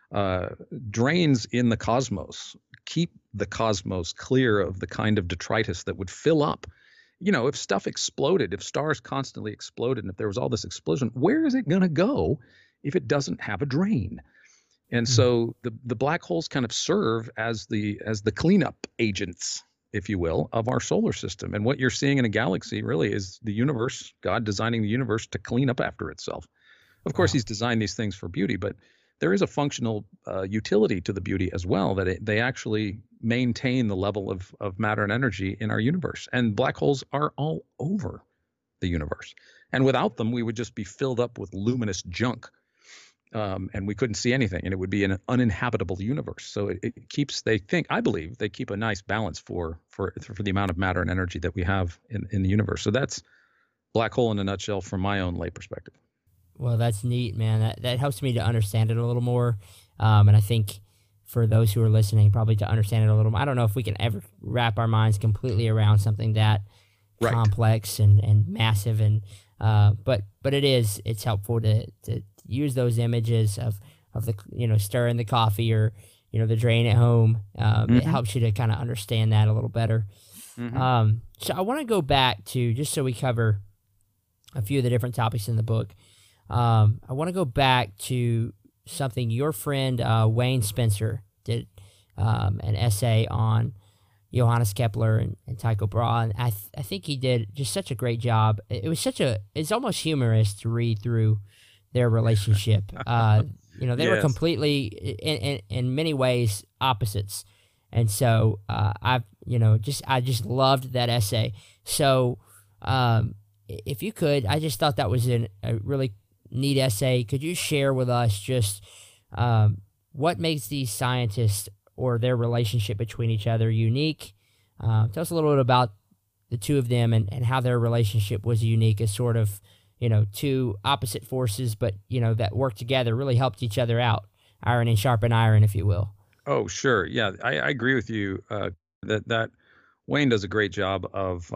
Drains in the cosmos keep the cosmos clear of the kind of detritus that would fill up. If stuff exploded, if stars constantly exploded, and if there was all this explosion, where is it going to go if it doesn't have a drain? And so the black holes kind of serve as the cleanup agents, if you will, of our solar system. And what you're seeing in a galaxy really is the universe, God designing the universe to clean up after itself. Of course, He's designed these things for beauty, but there is a functional utility to the beauty as well, that they actually maintain the level of matter and energy in our universe. And black holes are all over the universe. And without them, we would just be filled up with luminous junk. And we couldn't see anything, and it would be an uninhabitable universe. So I believe they keep a nice balance for the amount of matter and energy that we have in the universe. So that's black hole in a nutshell from my own lay perspective. Well, that's neat, man. That helps me to understand it a little more. And I think for those who are listening, probably to understand it a little more. I don't know if we can ever wrap our minds completely around something that complex and massive, and but it's helpful to use those images of the stirring the coffee or the drain at home. It helps you to kind of understand that a little better. So I want to go back to, just so we cover a few of the different topics in the book, I want to go back to something your friend Wayne Spencer did, an essay on Johannes Kepler and Tycho Brahe, and I think he did just such a great job. It's almost humorous to read through their relationship. They were completely in many ways opposites, and so I just loved that essay. So if you could, I just thought that was a really neat essay. Could you share with us just what makes these scientists or their relationship between each other unique? Tell us a little bit about the two of them and how their relationship was unique as sort of, two opposite forces, but, that worked together, really helped each other out. Iron and sharpen iron, if you will. Oh, sure. Yeah, I agree with you that Wayne does a great job of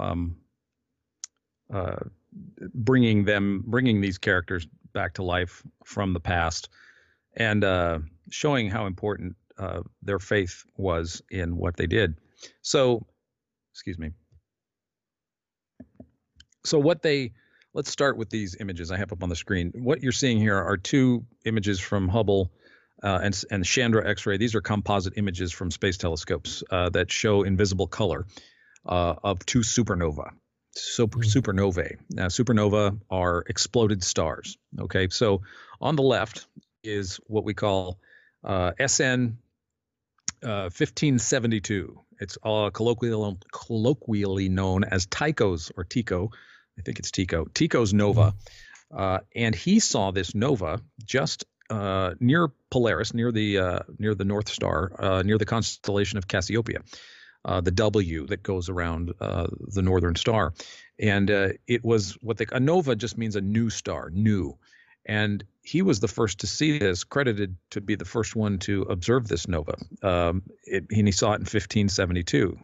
bringing these characters back to life from the past and showing how important their faith was in what they did. So, excuse me. So let's start with these images I have up on the screen. What you're seeing here are two images from Hubble and Chandra X-ray. These are composite images from space telescopes that show invisible color of two supernovae. Supernovae. Now, supernovae are exploded stars. Okay, so on the left is what we call SN 1572. It's colloquially known as Tycho's, or Tycho. I think it's Tycho's nova. And he saw this nova just near Polaris, near the North Star, near the constellation of Cassiopeia, the W that goes around the Northern Star. And it was a nova just means a new star, new. And he was the first to see this, credited to be the first one to observe this nova. And he saw it in 1572.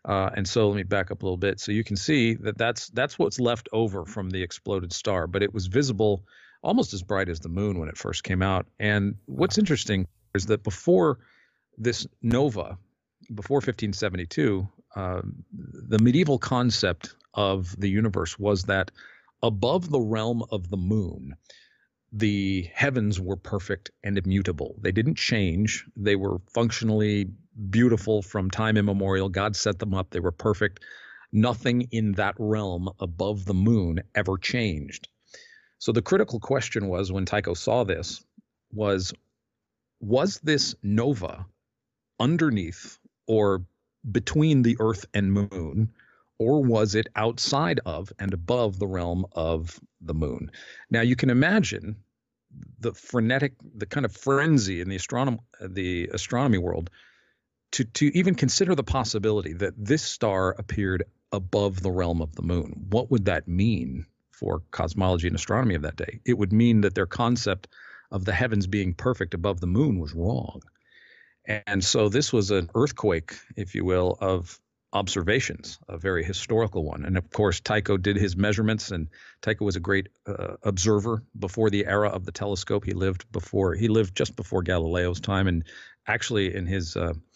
And so let me back up a little bit. So you can see that that's what's left over from the exploded star, but it was visible almost as bright as the moon when it first came out. And what's interesting is that before this nova, before 1572, the medieval concept of the universe was that above the realm of the moon, the heavens were perfect and immutable. They didn't change. They were functionally beautiful from time immemorial. God set them up. They were perfect. Nothing in that realm above the moon ever changed. So the critical question was, when Tycho saw this, was this nova underneath or between the Earth and moon, or was it outside of and above the realm of the moon? Now you can imagine the kind of frenzy in the astronomy world to even consider the possibility that this star appeared above the realm of the moon. What would that mean for cosmology and astronomy of that day? It would mean that their concept of the heavens being perfect above the moon was wrong. And so this was an earthquake, if you will, of observations, a very historical one. And of course, Tycho did his measurements, and Tycho was a great observer before the era of the telescope. He lived just before Galileo's time, and actually in his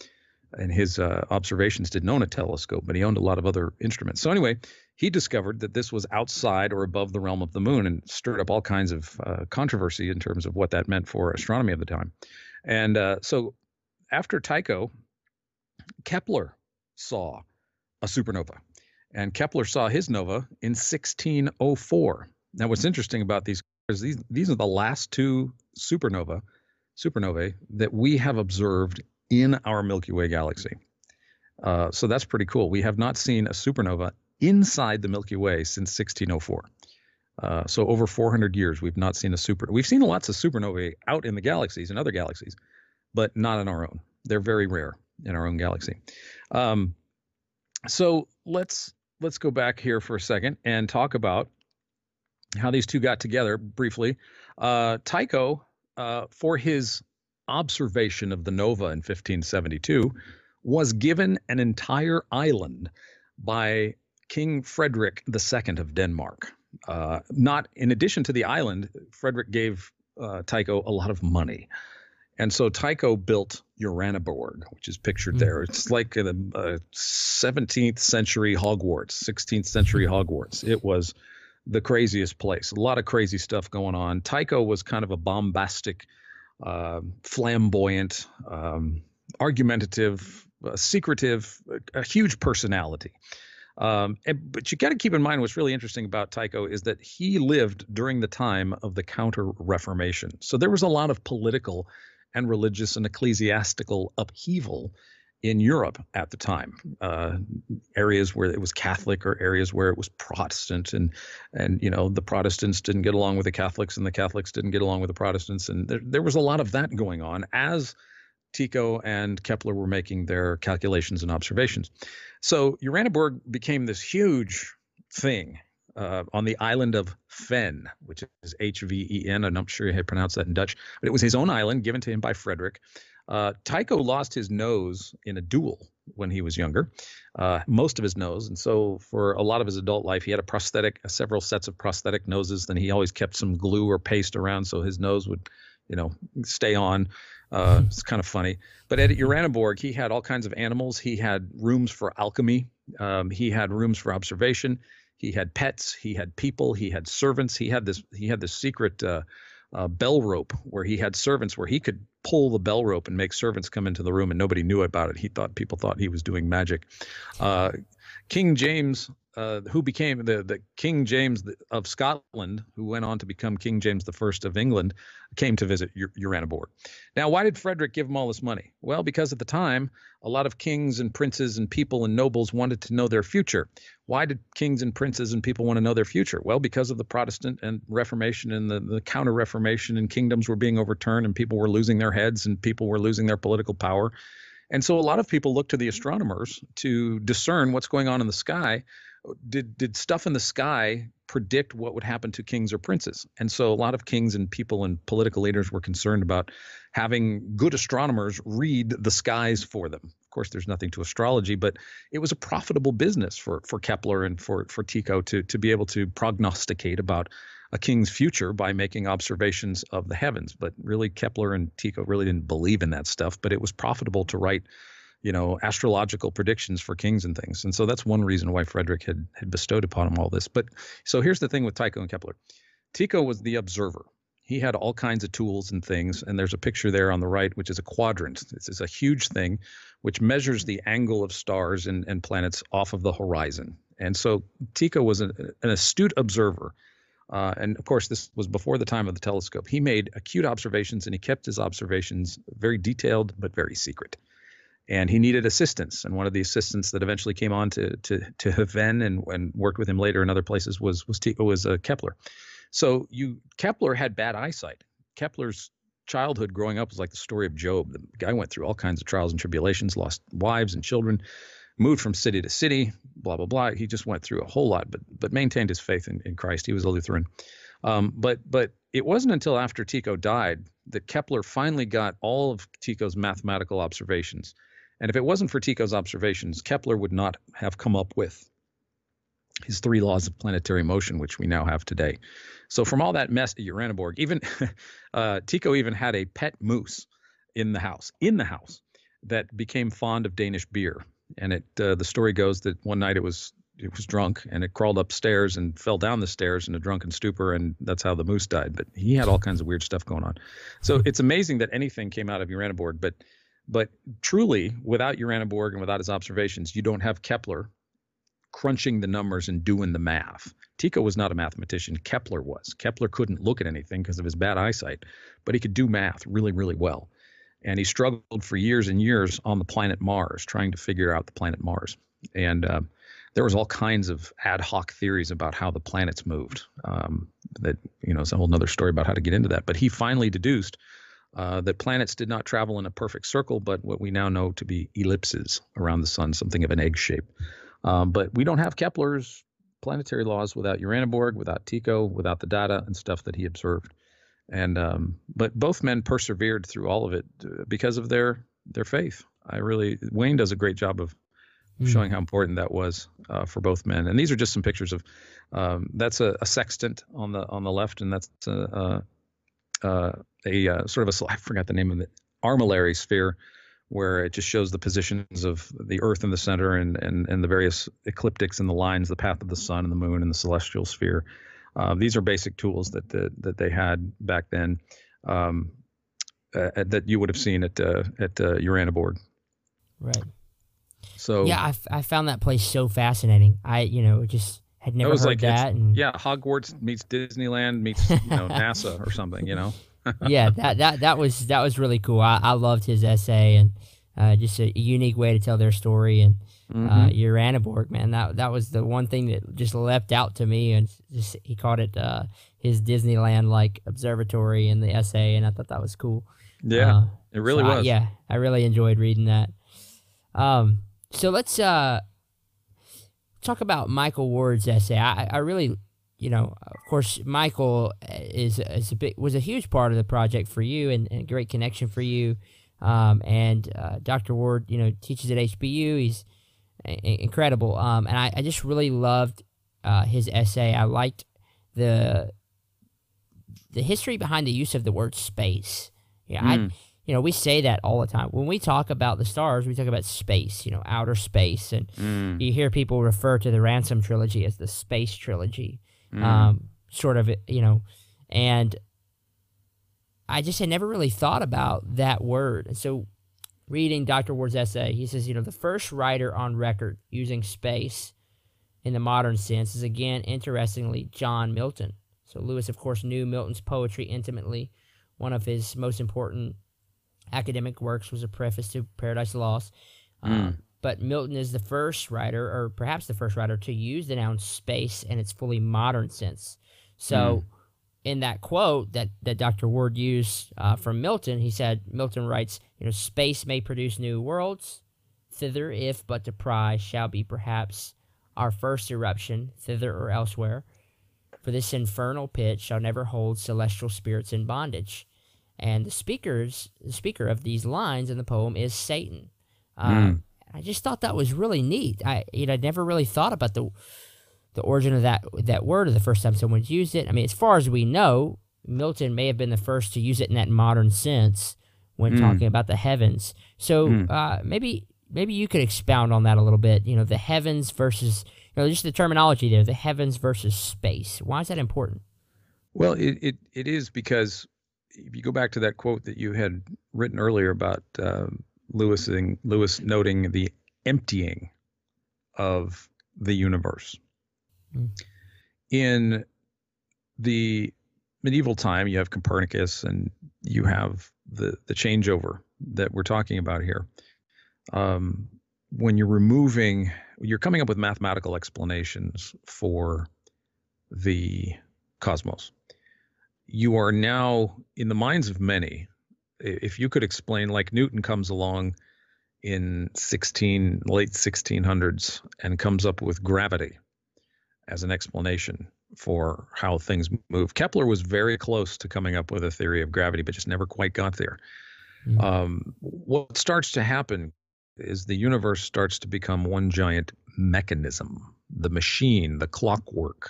observations didn't own a telescope, but he owned a lot of other instruments. So anyway, he discovered that this was outside or above the realm of the moon, and stirred up all kinds of controversy in terms of what that meant for astronomy of the time. And so after Tycho, Kepler saw a supernova, and Kepler saw his nova in 1604. Now, what's interesting about these is these are the last two supernovae that we have observed in our Milky Way galaxy. So that's pretty cool. We have not seen a supernova inside the Milky Way since 1604. So over 400 years, we've not seen We've seen lots of supernovae out in the galaxies and other galaxies, but not in our own. They're very rare in our own galaxy. So let's go back here for a second and talk about how these two got together briefly. Tycho, for his observation of the nova in 1572, was given an entire island by King Frederick II of Denmark. Not in addition to the island, Frederick gave Tycho a lot of money. And so Tycho built Uraniborg, which is pictured there. It's like a 17th century Hogwarts, 16th century Hogwarts. It was the craziest place. A lot of crazy stuff going on. Tycho was kind of a bombastic, flamboyant, argumentative, secretive, a huge personality. But you got to keep in mind what's really interesting about Tycho is that he lived during the time of the Counter-Reformation. So there was a lot of political and religious and ecclesiastical upheaval in Europe at the time. Areas where it was Catholic or areas where it was Protestant, and the Protestants didn't get along with the Catholics and the Catholics didn't get along with the Protestants, and there was a lot of that going on as Tycho and Kepler were making their calculations and observations. So Uraniborg became this huge thing on the island of Hven, which is H-V-E-N. I'm not sure how to pronounce that in Dutch, but it was his own island given to him by Frederick. Tycho lost his nose in a duel when he was younger, most of his nose. And so for a lot of his adult life, he had several sets of prosthetic noses. Then he always kept some glue or paste around so his nose would, stay on. It's kind of funny. But at Uraniborg, he had all kinds of animals. He had rooms for alchemy. He had rooms for observation. He had pets. He had people. He had servants. He had this secret bell rope where he had servants where he could pull the bell rope and make servants come into the room, and nobody knew about it. People thought he was doing magic. King James, who became the King James of Scotland, who went on to become King James I of England, came to visit Uraniborg. Now, why did Frederick give him all this money? Well, because at the time, a lot of kings and princes and people and nobles wanted to know their future. Why did kings and princes and people want to know their future? Well, because of the Protestant and Reformation and the Counter-Reformation, and kingdoms were being overturned and people were losing their heads and people were losing their political power. And so a lot of people look to the astronomers to discern what's going on in the sky. Did stuff in the sky predict what would happen to kings or princes? And so a lot of kings and people and political leaders were concerned about having good astronomers read the skies for them. Of course, there's nothing to astrology, but it was a profitable business for Kepler and for Tycho to be able to prognosticate about a king's future by making observations of the heavens. But really, Kepler and Tycho really didn't believe in that stuff, but it was profitable to write, astrological predictions for kings and things. And so that's one reason why Frederick had bestowed upon him all this. But so here's the thing with Tycho and Kepler. Tycho was the observer. He had all kinds of tools and things, and there's a picture there on the right, which is a quadrant. This is a huge thing which measures the angle of stars and planets off of the horizon. And so Tycho was an astute observer. And of course, this was before the time of the telescope. He made acute observations, and he kept his observations very detailed but very secret. And he needed assistance. And one of the assistants that eventually came on to Haven and worked with him later in other places was Kepler. So Kepler had bad eyesight. Kepler's childhood growing up was like the story of Job. The guy went through all kinds of trials and tribulations, lost wives and children, moved from city to city, blah, blah, blah. He just went through a whole lot, but maintained his faith in Christ. He was a Lutheran. But it wasn't until after Tycho died that Kepler finally got all of Tycho's mathematical observations. And if it wasn't for Tycho's observations, Kepler would not have come up with his 3 laws of planetary motion, which we now have today. So from all that mess at Uraniborg, even Tycho even had a pet moose in the house that became fond of Danish beer. And the story goes that one night it was drunk and it crawled upstairs and fell down the stairs in a drunken stupor, and that's how the moose died. But he had all kinds of weird stuff going on. So it's amazing that anything came out of Uraniborg, but truly, without Uraniborg and without his observations, you don't have Kepler crunching the numbers and doing the math. Tycho was not a mathematician. Kepler was. Kepler couldn't look at anything because of his bad eyesight, but he could do math really, really well. And he struggled for years and years on the planet Mars, trying to figure out the planet Mars. And there was all kinds of ad hoc theories about how the planets moved. It's a whole nother story about how to get into that. But he finally deduced that planets did not travel in a perfect circle, but what we now know to be ellipses around the sun, something of an egg shape. But we don't have Kepler's planetary laws without Uraniborg, without Tycho, without the data and stuff that he observed. And but both men persevered through all of it because of their faith. Wayne does a great job of showing how important that was for both men. And these are just some pictures of that's a sextant on the left, and that's a sort of I forgot the name of it, armillary sphere, where it just shows the positions of the Earth in the center and the various ecliptics and the lines, the path of the sun and the moon and the celestial sphere. These are basic tools that they had back then that you would have seen at Uraniborg. Right. So yeah, I found that place so fascinating. I just had never heard that. Hogwarts meets Disneyland meets NASA or something. Yeah, that was really cool. I loved his essay, and just a unique way to tell their story. And Uraniborg, man, that was the one thing that just leapt out to me. And just he called it his Disneyland like observatory in the essay, and I thought that was cool. Yeah, it really was. I really enjoyed reading that. So let's talk about Michael Ward's essay. I really. Of course, Michael was a huge part of the project for you and a great connection for you. And Dr. Ward, teaches at HBU. He's incredible. And I just really loved his essay. I liked the history behind the use of the word space. We say that all the time. When we talk about the stars, we talk about space, outer space. And you hear people refer to the Ransom trilogy as the space trilogy. Sort of, and I just had never really thought about that word. And so reading Dr. Ward's essay, he says, the first writer on record using space in the modern sense is, again, interestingly, John Milton. So Lewis, of course, knew Milton's poetry intimately. One of his most important academic works was a preface to Paradise Lost. But Milton is the first writer, or perhaps the first writer, to use the noun space in its fully modern sense. So in that quote that Dr. Ward used from Milton, Milton writes, space may produce new worlds, thither if but to pry shall be perhaps our first eruption, thither or elsewhere. For this infernal pit shall never hold celestial spirits in bondage. And the speaker of these lines in the poem is Satan. Mm. I just thought that was really neat. I never really thought about the origin of that word or the first time someone's used it. I mean, as far as we know, Milton may have been the first to use it in that modern sense when talking about the heavens. So maybe you could expound on that a little bit. The heavens versus just the terminology there, the heavens versus space. Why is that important? Well, it is because if you go back to that quote that you had written earlier about Lewis noting the emptying of the universe. Mm. In the medieval time, you have Copernicus and you have the changeover that we're talking about here. When you're coming up with mathematical explanations for the cosmos. You are now, in the minds of many, if you could explain, like Newton comes along in late 1600s and comes up with gravity as an explanation for how things move. Kepler was very close to coming up with a theory of gravity, but just never quite got there. What starts to happen is the universe starts to become one giant mechanism, the machine, the clockwork,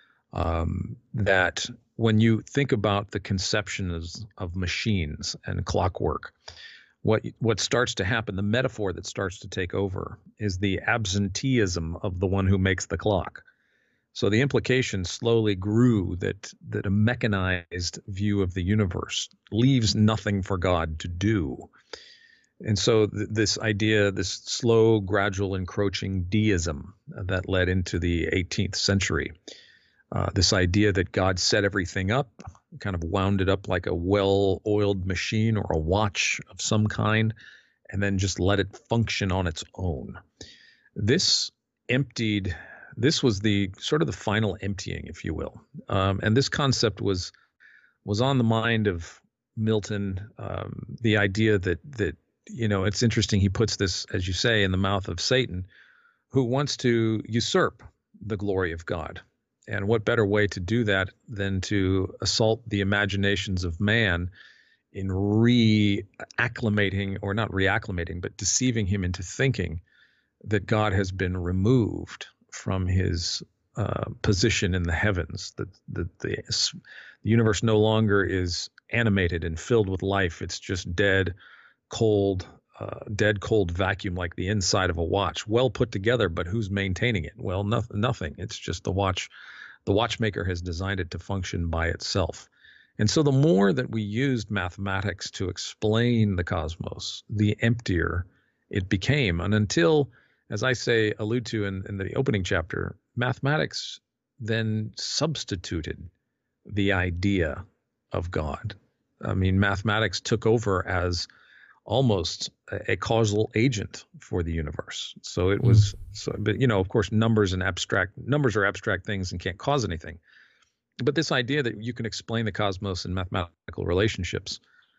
that when you think about the conceptions of machines and clockwork, what starts to happen, the metaphor that starts to take over, is the absenteeism of the one who makes the clock. So the implication slowly grew that a mechanized view of the universe leaves nothing for God to do. And so this idea, this slow, gradual, encroaching deism that led into the 18th century, this idea that God set everything up, kind of wound it up like a well-oiled machine or a watch of some kind, and then just let it function on its own. This was the sort of the final emptying, if you will. And this concept was on the mind of Milton, the idea that it's interesting, he puts this, as you say, in the mouth of Satan, who wants to usurp the glory of God. And what better way to do that than to assault the imaginations of man in reacclimating, or not reacclimating, but deceiving him into thinking that God has been removed from his position in the heavens, that the universe no longer is animated and filled with life. It's just dead, cold vacuum, like the inside of a watch, well put together, but who's maintaining it? Well, nothing. It's just the watch. The watchmaker has designed it to function by itself. And so the more that we used mathematics to explain the cosmos, the emptier it became. And until, as I allude to in the opening chapter, mathematics then substituted the idea of God. I mean, mathematics took over as almost a causal agent for the universe. So it was, but of course, numbers are abstract things and can't cause anything. But this idea that you can explain the cosmos in mathematical relationships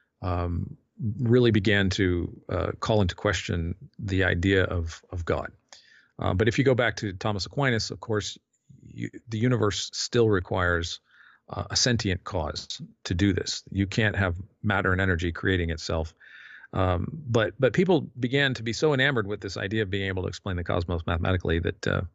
really began to call into question the idea of God. But if you go back to Thomas Aquinas, of course, the universe still requires a sentient cause to do this. You can't have matter and energy creating itself. But people began to be so enamored with this idea of being able to explain the cosmos mathematically that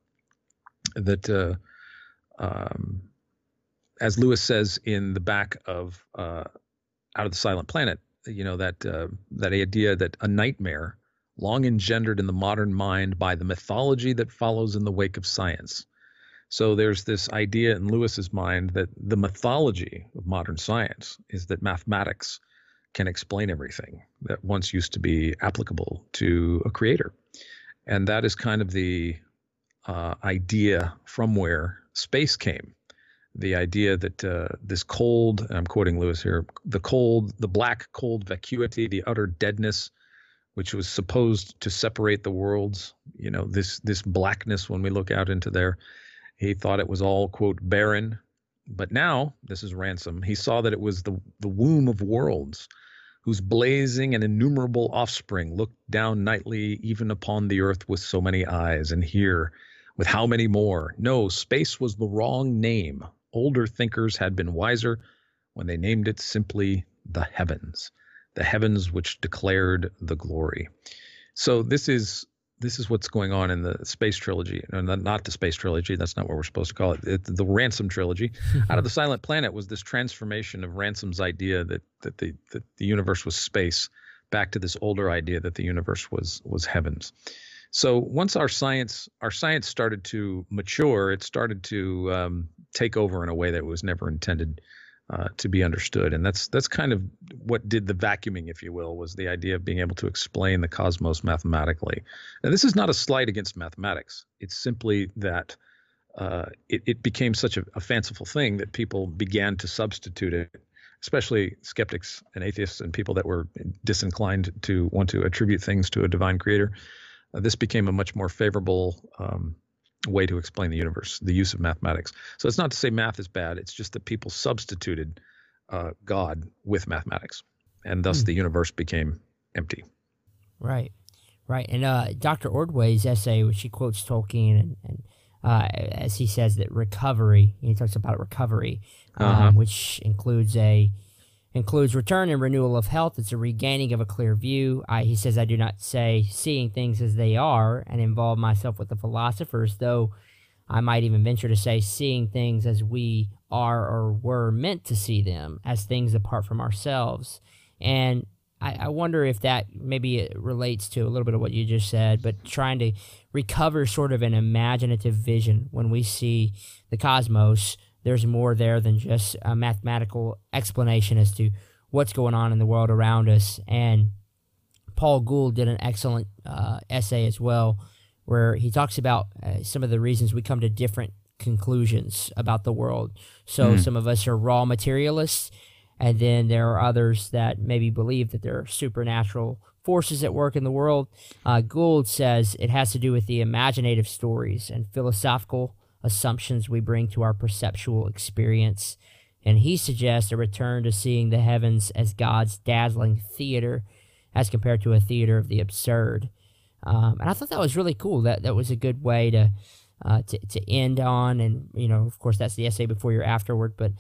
as Lewis says in the back of Out of the Silent Planet, that idea that a nightmare long engendered in the modern mind by the mythology that follows in the wake of science. So there's this idea in Lewis's mind that the mythology of modern science is that mathematics can explain everything that once used to be applicable to a creator. And that is kind of the idea from where space came. The idea that this cold, and I'm quoting Lewis here, the black cold vacuity, the utter deadness, which was supposed to separate the worlds, this blackness when we look out into there, he thought it was all, quote, barren. But now, this is Ransom, he saw that it was the womb of worlds, whose blazing and innumerable offspring looked down nightly even upon the earth with so many eyes, and here with how many more. No, space was the wrong name. Older thinkers had been wiser when they named it simply the heavens which declared the glory. So this is what's going on in the space trilogy, and not the space trilogy. That's not what we're supposed to call it. The Ransom trilogy. Out of the Silent Planet was this transformation of Ransom's idea that the universe was space, back to this older idea that the universe was heavens. So once our science started to mature, it started to take over in a way that was never intended to be understood. And that's kind of what did the vacuuming, if you will, was the idea of being able to explain the cosmos mathematically. Now, this is not a slight against mathematics. It's simply that it became such a fanciful thing that people began to substitute it, especially skeptics and atheists and people that were disinclined to want to attribute things to a divine creator. This became a much more favorable way to explain the universe, the use of mathematics. So it's not to say math is bad. It's just that people substituted God with mathematics, and thus the universe became empty. Right. And Dr. Ordway's essay, which he quotes Tolkien, and as he says that recovery, he talks about recovery, which includes return and renewal of health. It's a regaining of a clear view. He says, I do not say seeing things as they are and involve myself with the philosophers, though I might even venture to say seeing things as we are or were meant to see them, as things apart from ourselves. And I wonder if that maybe it relates to a little bit of what you just said, but trying to recover sort of an imaginative vision when we see the cosmos. There's more there than just a mathematical explanation as to what's going on in the world around us. And Paul Gould did an excellent essay as well, where he talks about some of the reasons we come to different conclusions about the world. So some of us are raw materialists, and then there are others that maybe believe that there are supernatural forces at work in the world. Gould says it has to do with the imaginative stories and philosophical assumptions we bring to our perceptual experience. And he suggests a return to seeing the heavens as God's dazzling theater as compared to a theater of the absurd. And I thought that was really cool. That was a good way to end on. And, of course, that's the essay before your afterward. But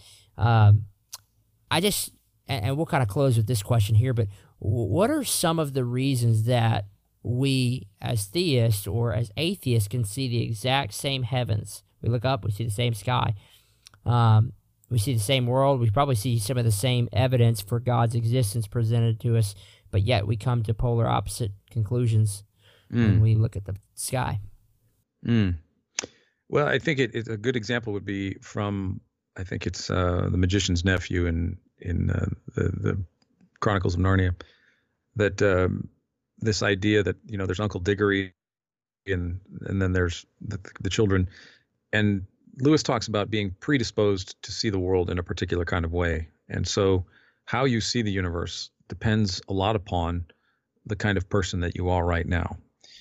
and we'll kind of close with this question here, but what are some of the reasons that we as theists or as atheists can see the exact same heavens? We look up, we see the same sky. We see the same world. We probably see some of the same evidence for God's existence presented to us, but yet we come to polar opposite conclusions when we look at the sky. Well, I think it's a good example would be from, I think it's the Magician's Nephew in the Chronicles of Narnia, that this idea that, there's Uncle Diggory and then there's the children. And Lewis talks about being predisposed to see the world in a particular kind of way. And so how you see the universe depends a lot upon the kind of person that you are right now.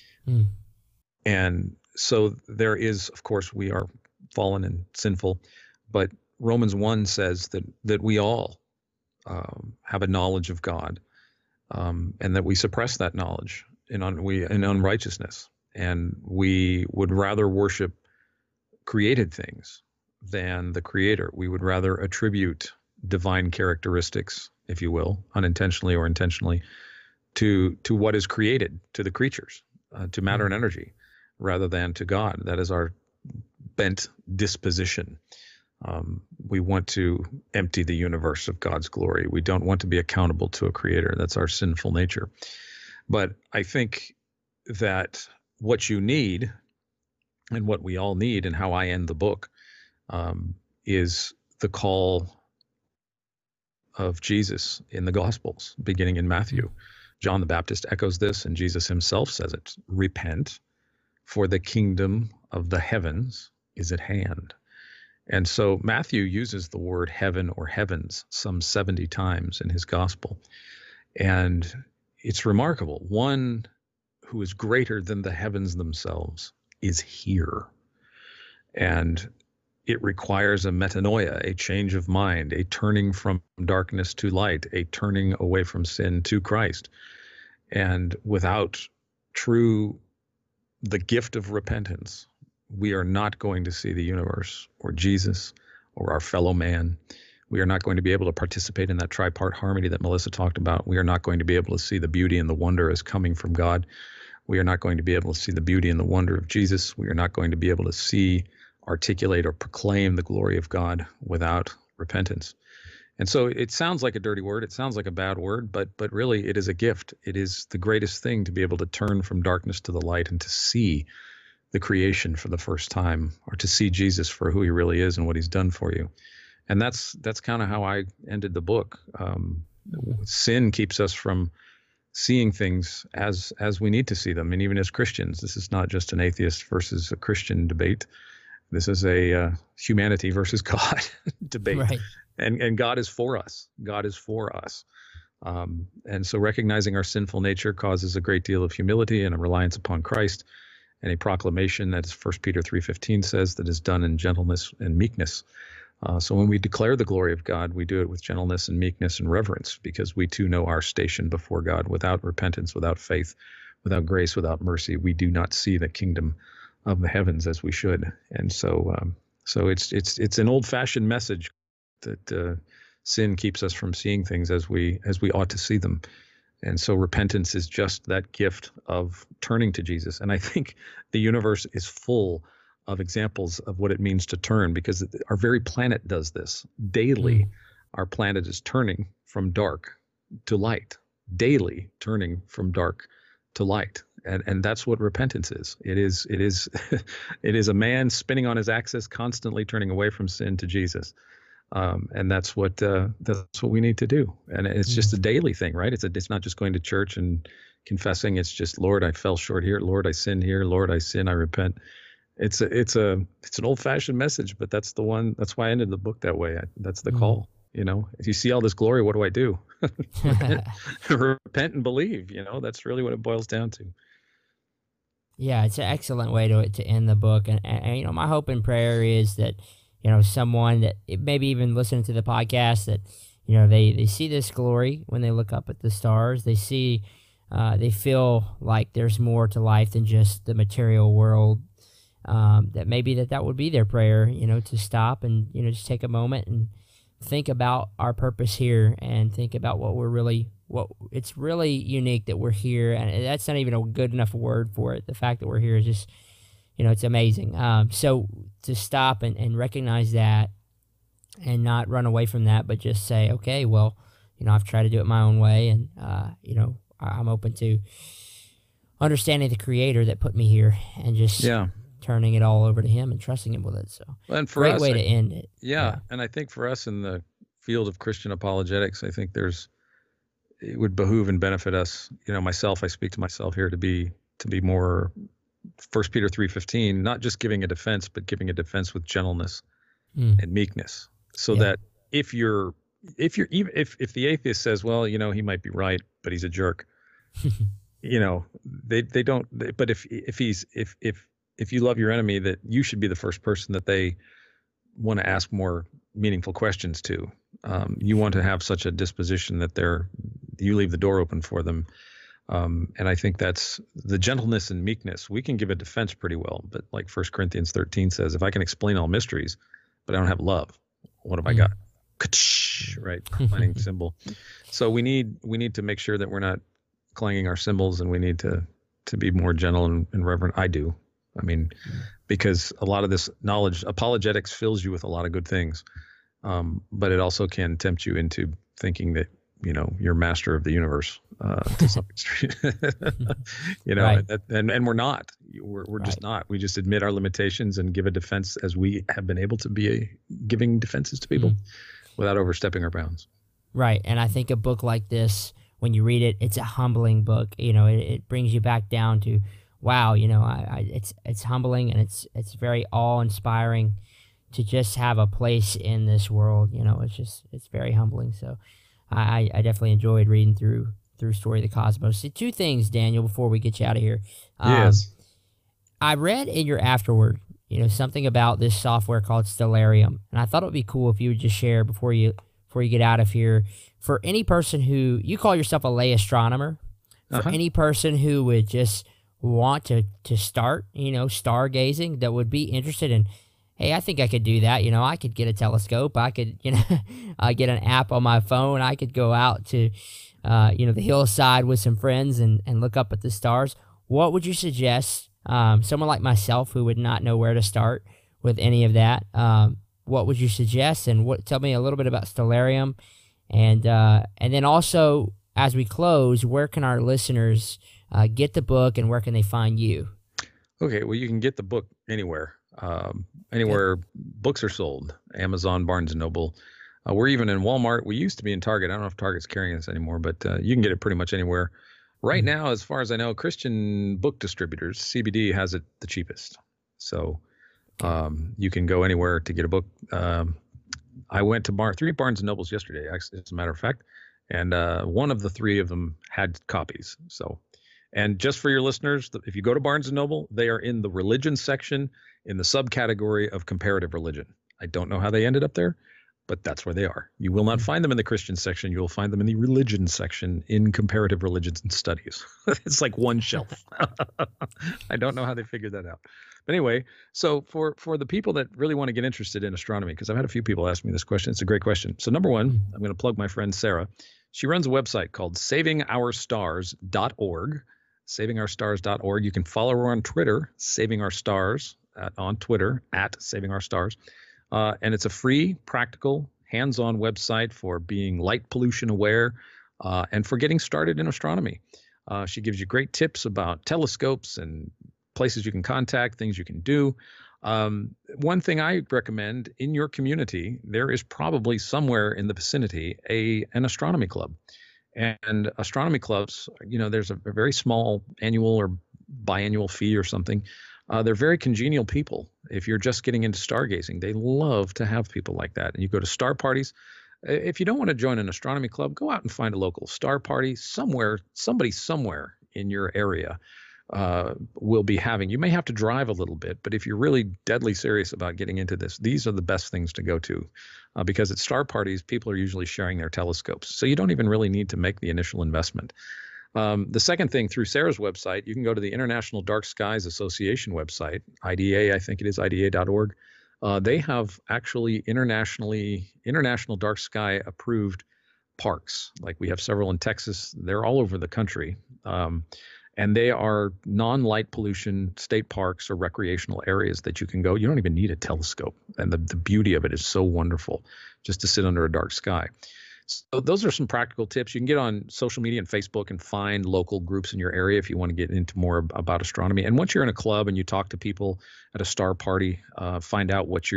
And so there is, of course, we are fallen and sinful, but Romans 1 says that we all have a knowledge of God, and that we suppress that knowledge in unrighteousness. And we would rather worship created things than the Creator. We would rather attribute divine characteristics, if you will, unintentionally or intentionally, to what is created, to the creatures, to matter and energy, rather than to God. That is our bent disposition. We want to empty the universe of God's glory. We don't want to be accountable to a creator. That's our sinful nature. But I think that what you need, and what we all need, and how I end the book, is the call of Jesus in the Gospels, beginning in Matthew. John the Baptist echoes this, and Jesus himself says it. Repent, for the kingdom of the heavens is at hand. And so Matthew uses the word heaven or heavens some 70 times in his gospel. And it's remarkable. One who is greater than the heavens themselves is here. And it requires a metanoia, a change of mind, a turning from darkness to light, a turning away from sin to Christ. And without the gift of repentance, we are not going to see the universe or Jesus or our fellow man. We are not going to be able to participate in that tripart harmony that Melissa talked about. We are not going to be able to see the beauty and the wonder as coming from God. We are not going to be able to see the beauty and the wonder of Jesus. We are not going to be able to see, articulate, or proclaim the glory of God without repentance. And so it sounds like a dirty word. It sounds like a bad word, but really it is a gift. It is the greatest thing to be able to turn from darkness to the light and to see the creation for the first time, or to see Jesus for who he really is and what he's done for you. And that's kind of how I ended the book. Sin keeps us from seeing things as we need to see them. And even as Christians, this is not just an atheist versus a Christian debate. This is a humanity versus God debate. Right. And God is for us. God is for us. And so recognizing our sinful nature causes a great deal of humility and a reliance upon Christ, and a proclamation that, as 1 Peter 3:15 says, that is done in gentleness and meekness. So when we declare the glory of God, we do it with gentleness and meekness and reverence, because we too know our station before God. Without repentance, without faith, without grace, without mercy, we do not see the kingdom of the heavens as we should. And so it's an old-fashioned message that sin keeps us from seeing things as we ought to see them. And so repentance is just that gift of turning to Jesus. And I think the universe is full of examples of what it means to turn, because our very planet does this daily. Our planet is turning from dark to light, daily turning from dark to light. And that's what repentance is. It is it is a man spinning on his axis, constantly turning away from sin to Jesus. And that's what we need to do. And it's just a daily thing, right? It's not just going to church and confessing. It's just, Lord, I fell short here. Lord, I sinned here. Lord, I sin. I repent. It's an old-fashioned message, but that's the one. That's why I ended the book that way. That's the call. If you see all this glory, what do I do? Repent and believe. That's really what it boils down to. Yeah, it's an excellent way to end the book. And my hope and prayer is that, someone that maybe even listening to the podcast, that, they see this glory when they look up at the stars. They see, they feel like there's more to life than just the material world. That maybe that would be their prayer, to stop and, just take a moment and think about our purpose here, and think about what it's really unique that we're here. And that's not even a good enough word for it. The fact that we're here is just, it's amazing. So to stop and recognize that, and not run away from that, but just say, okay, well, I've tried to do it my own way, and, I'm open to understanding the Creator that put me here, and just turning it all over to him and trusting him with it. So and for great us, way to end it. Yeah. And I think for us in the field of Christian apologetics, I think it would behoove and benefit us, myself, I speak to myself here, to be more 1 Peter 3:15, not just giving a defense, but giving a defense with gentleness and meekness. So that if the atheist says, well, he might be right, but he's a jerk, they don't, but if you love your enemy, that you should be the first person that they want to ask more meaningful questions to. You want to have such a disposition that you leave the door open for them. And I think that's the gentleness and meekness. We can give a defense pretty well, but like 1 Corinthians 13 says, if I can explain all mysteries, but I don't have love, what have I got? Right, clanging cymbal. So we need to make sure that we're not clanging our cymbals, and we need to be more gentle and reverent. I do. I mean, because a lot of this knowledge, apologetics fills you with a lot of good things, but it also can tempt you into thinking that, you're master of the universe to some extent. Right. And we're not. We're just not. We just admit our limitations and give a defense as we have been able to be giving defenses to people without overstepping our bounds. Right. And I think a book like this, when you read it, it's a humbling book. It brings you back down to, wow, it's humbling, and it's very awe-inspiring to just have a place in this world. It's very humbling. So I definitely enjoyed reading through Story of the Cosmos. See, two things, Daniel, before we get you out of here. Yes. I read in your afterword, something about this software called Stellarium, and I thought it would be cool if you would just share before you get out of here, for any person who, you call yourself a lay astronomer, for any person who would just want to start, stargazing, that would be interested in, hey, I think I could do that. I could get a telescope. I could, get an app on my phone. I could go out to, the hillside with some friends and look up at the stars. what would you suggest someone like myself who would not know where to start with any of that? What would you suggest? And tell me a little bit about Stellarium, and then also as we close, where can our listeners get the book, and where can they find you? Okay, well, you can get the book anywhere. Anywhere books are sold. Amazon, Barnes & Noble. We're even in Walmart. We used to be in Target. I don't know if Target's carrying us anymore, but you can get it pretty much anywhere. Right now, as far as I know, Christian Book Distributors, CBD, has it the cheapest. So you can go anywhere to get a book. I went to 3 Barnes & Nobles yesterday, actually, as a matter of fact, and one of the 3 of them had copies. So, and just for your listeners, if you go to Barnes & Noble, they are in the religion section in the subcategory of comparative religion. I don't know how they ended up there, but that's where they are. You will not find them in the Christian section. You will find them in the religion section in comparative religions and studies. It's like one shelf. I don't know how they figured that out. But anyway, so for the people that really want to get interested in astronomy, because I've had a few people ask me this question. It's a great question. So number one, I'm going to plug my friend Sarah. She runs a website called savingOurStars.org. savingOurStars.org. You can follow her on Twitter, Saving Our Stars, on Twitter, @SavingOurStars. And it's a free, practical, hands-on website for being light pollution aware and for getting started in astronomy. She gives you great tips about telescopes and places you can contact, things you can do. One thing I recommend in your community, there is probably somewhere in the vicinity an astronomy club. And astronomy clubs, there's a very small annual or biannual fee or something. They're very congenial people. If you're just getting into stargazing, they love to have people like that. And you go to star parties. If you don't want to join an astronomy club, go out and find a local star party somewhere. Somebody somewhere in your area will be having. You may have to drive a little bit, but if you're really deadly serious about getting into this, these are the best things to go to, because at star parties, people are usually sharing their telescopes. So you don't even really need to make the initial investment. The second thing, through Sarah's website, you can go to the International Dark Skies Association website, IDA, I think it is, IDA.org. They have actually international dark sky approved parks. Like we have several in Texas. They're all over the country. And they are non-light pollution state parks or recreational areas that you can go. You don't even need a telescope. And the beauty of it is so wonderful just to sit under a dark sky. So those are some practical tips. You can get on social media and Facebook and find local groups in your area if you want to get into more about astronomy. And once you're in a club and you talk to people at a star party, find out what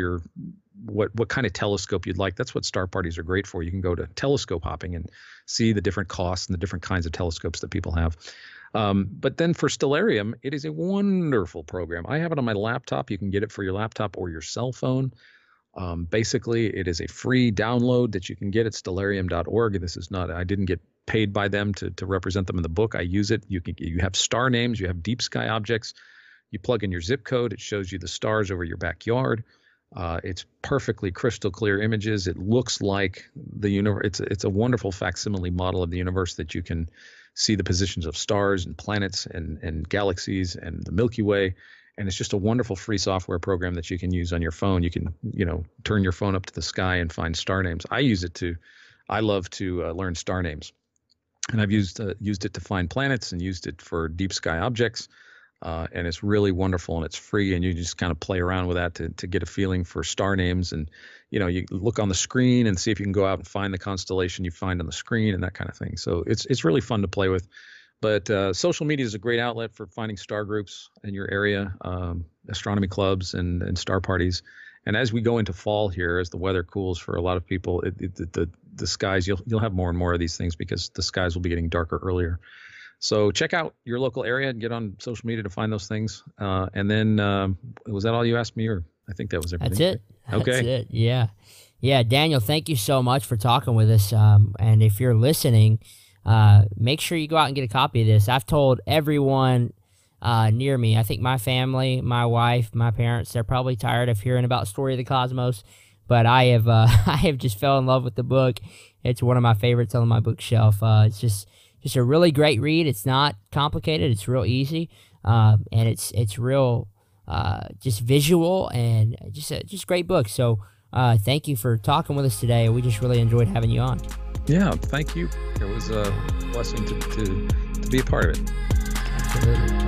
kind of telescope you'd like. That's what star parties are great for. You can go to telescope hopping and see the different costs and the different kinds of telescopes that people have. But then for Stellarium, it is a wonderful program. I have it on my laptop. You can get it for your laptop or your cell phone. Basically, it is a free download that you can get at stellarium.org. This is not, I didn't get paid by them to represent them in the book. I use it. You have star names, you have deep sky objects. You plug in your zip code. It shows you the stars over your backyard. It's perfectly crystal clear images. It looks like the universe. It's a wonderful facsimile model of the universe that you can see the positions of stars and planets and galaxies and the Milky Way. And it's just a wonderful free software program that you can use on your phone. You can, turn your phone up to the sky and find star names. I love to learn star names. And I've used it to find planets and used it for deep sky objects. And it's really wonderful and it's free. And you just kind of play around with that to get a feeling for star names. And, you look on the screen and see if you can go out and find the constellation you find on the screen and that kind of thing. So it's really fun to play with. But social media is a great outlet for finding star groups in your area, astronomy clubs and star parties. And as we go into fall here, as the weather cools for a lot of people, the skies, you'll have more and more of these things because the skies will be getting darker earlier. So check out your local area and get on social media to find those things. And then was that all you asked me, or I think that was everything? That's it. Okay. That's it. Yeah. Yeah. Daniel, thank you so much for talking with us. And if you're listening, make sure you go out and get a copy of this. I've told everyone near me, I think my family, my wife, my parents, they're probably tired of hearing about Story of the Cosmos, but I have just fell in love with the book. It's one of my favorites on my bookshelf. It's just a really great read. It's not complicated. It's real easy. And it's real, just visual and just great book. So, thank you for talking with us today. We just really enjoyed having you on. Yeah, thank you. It was a blessing to be a part of it. Absolutely.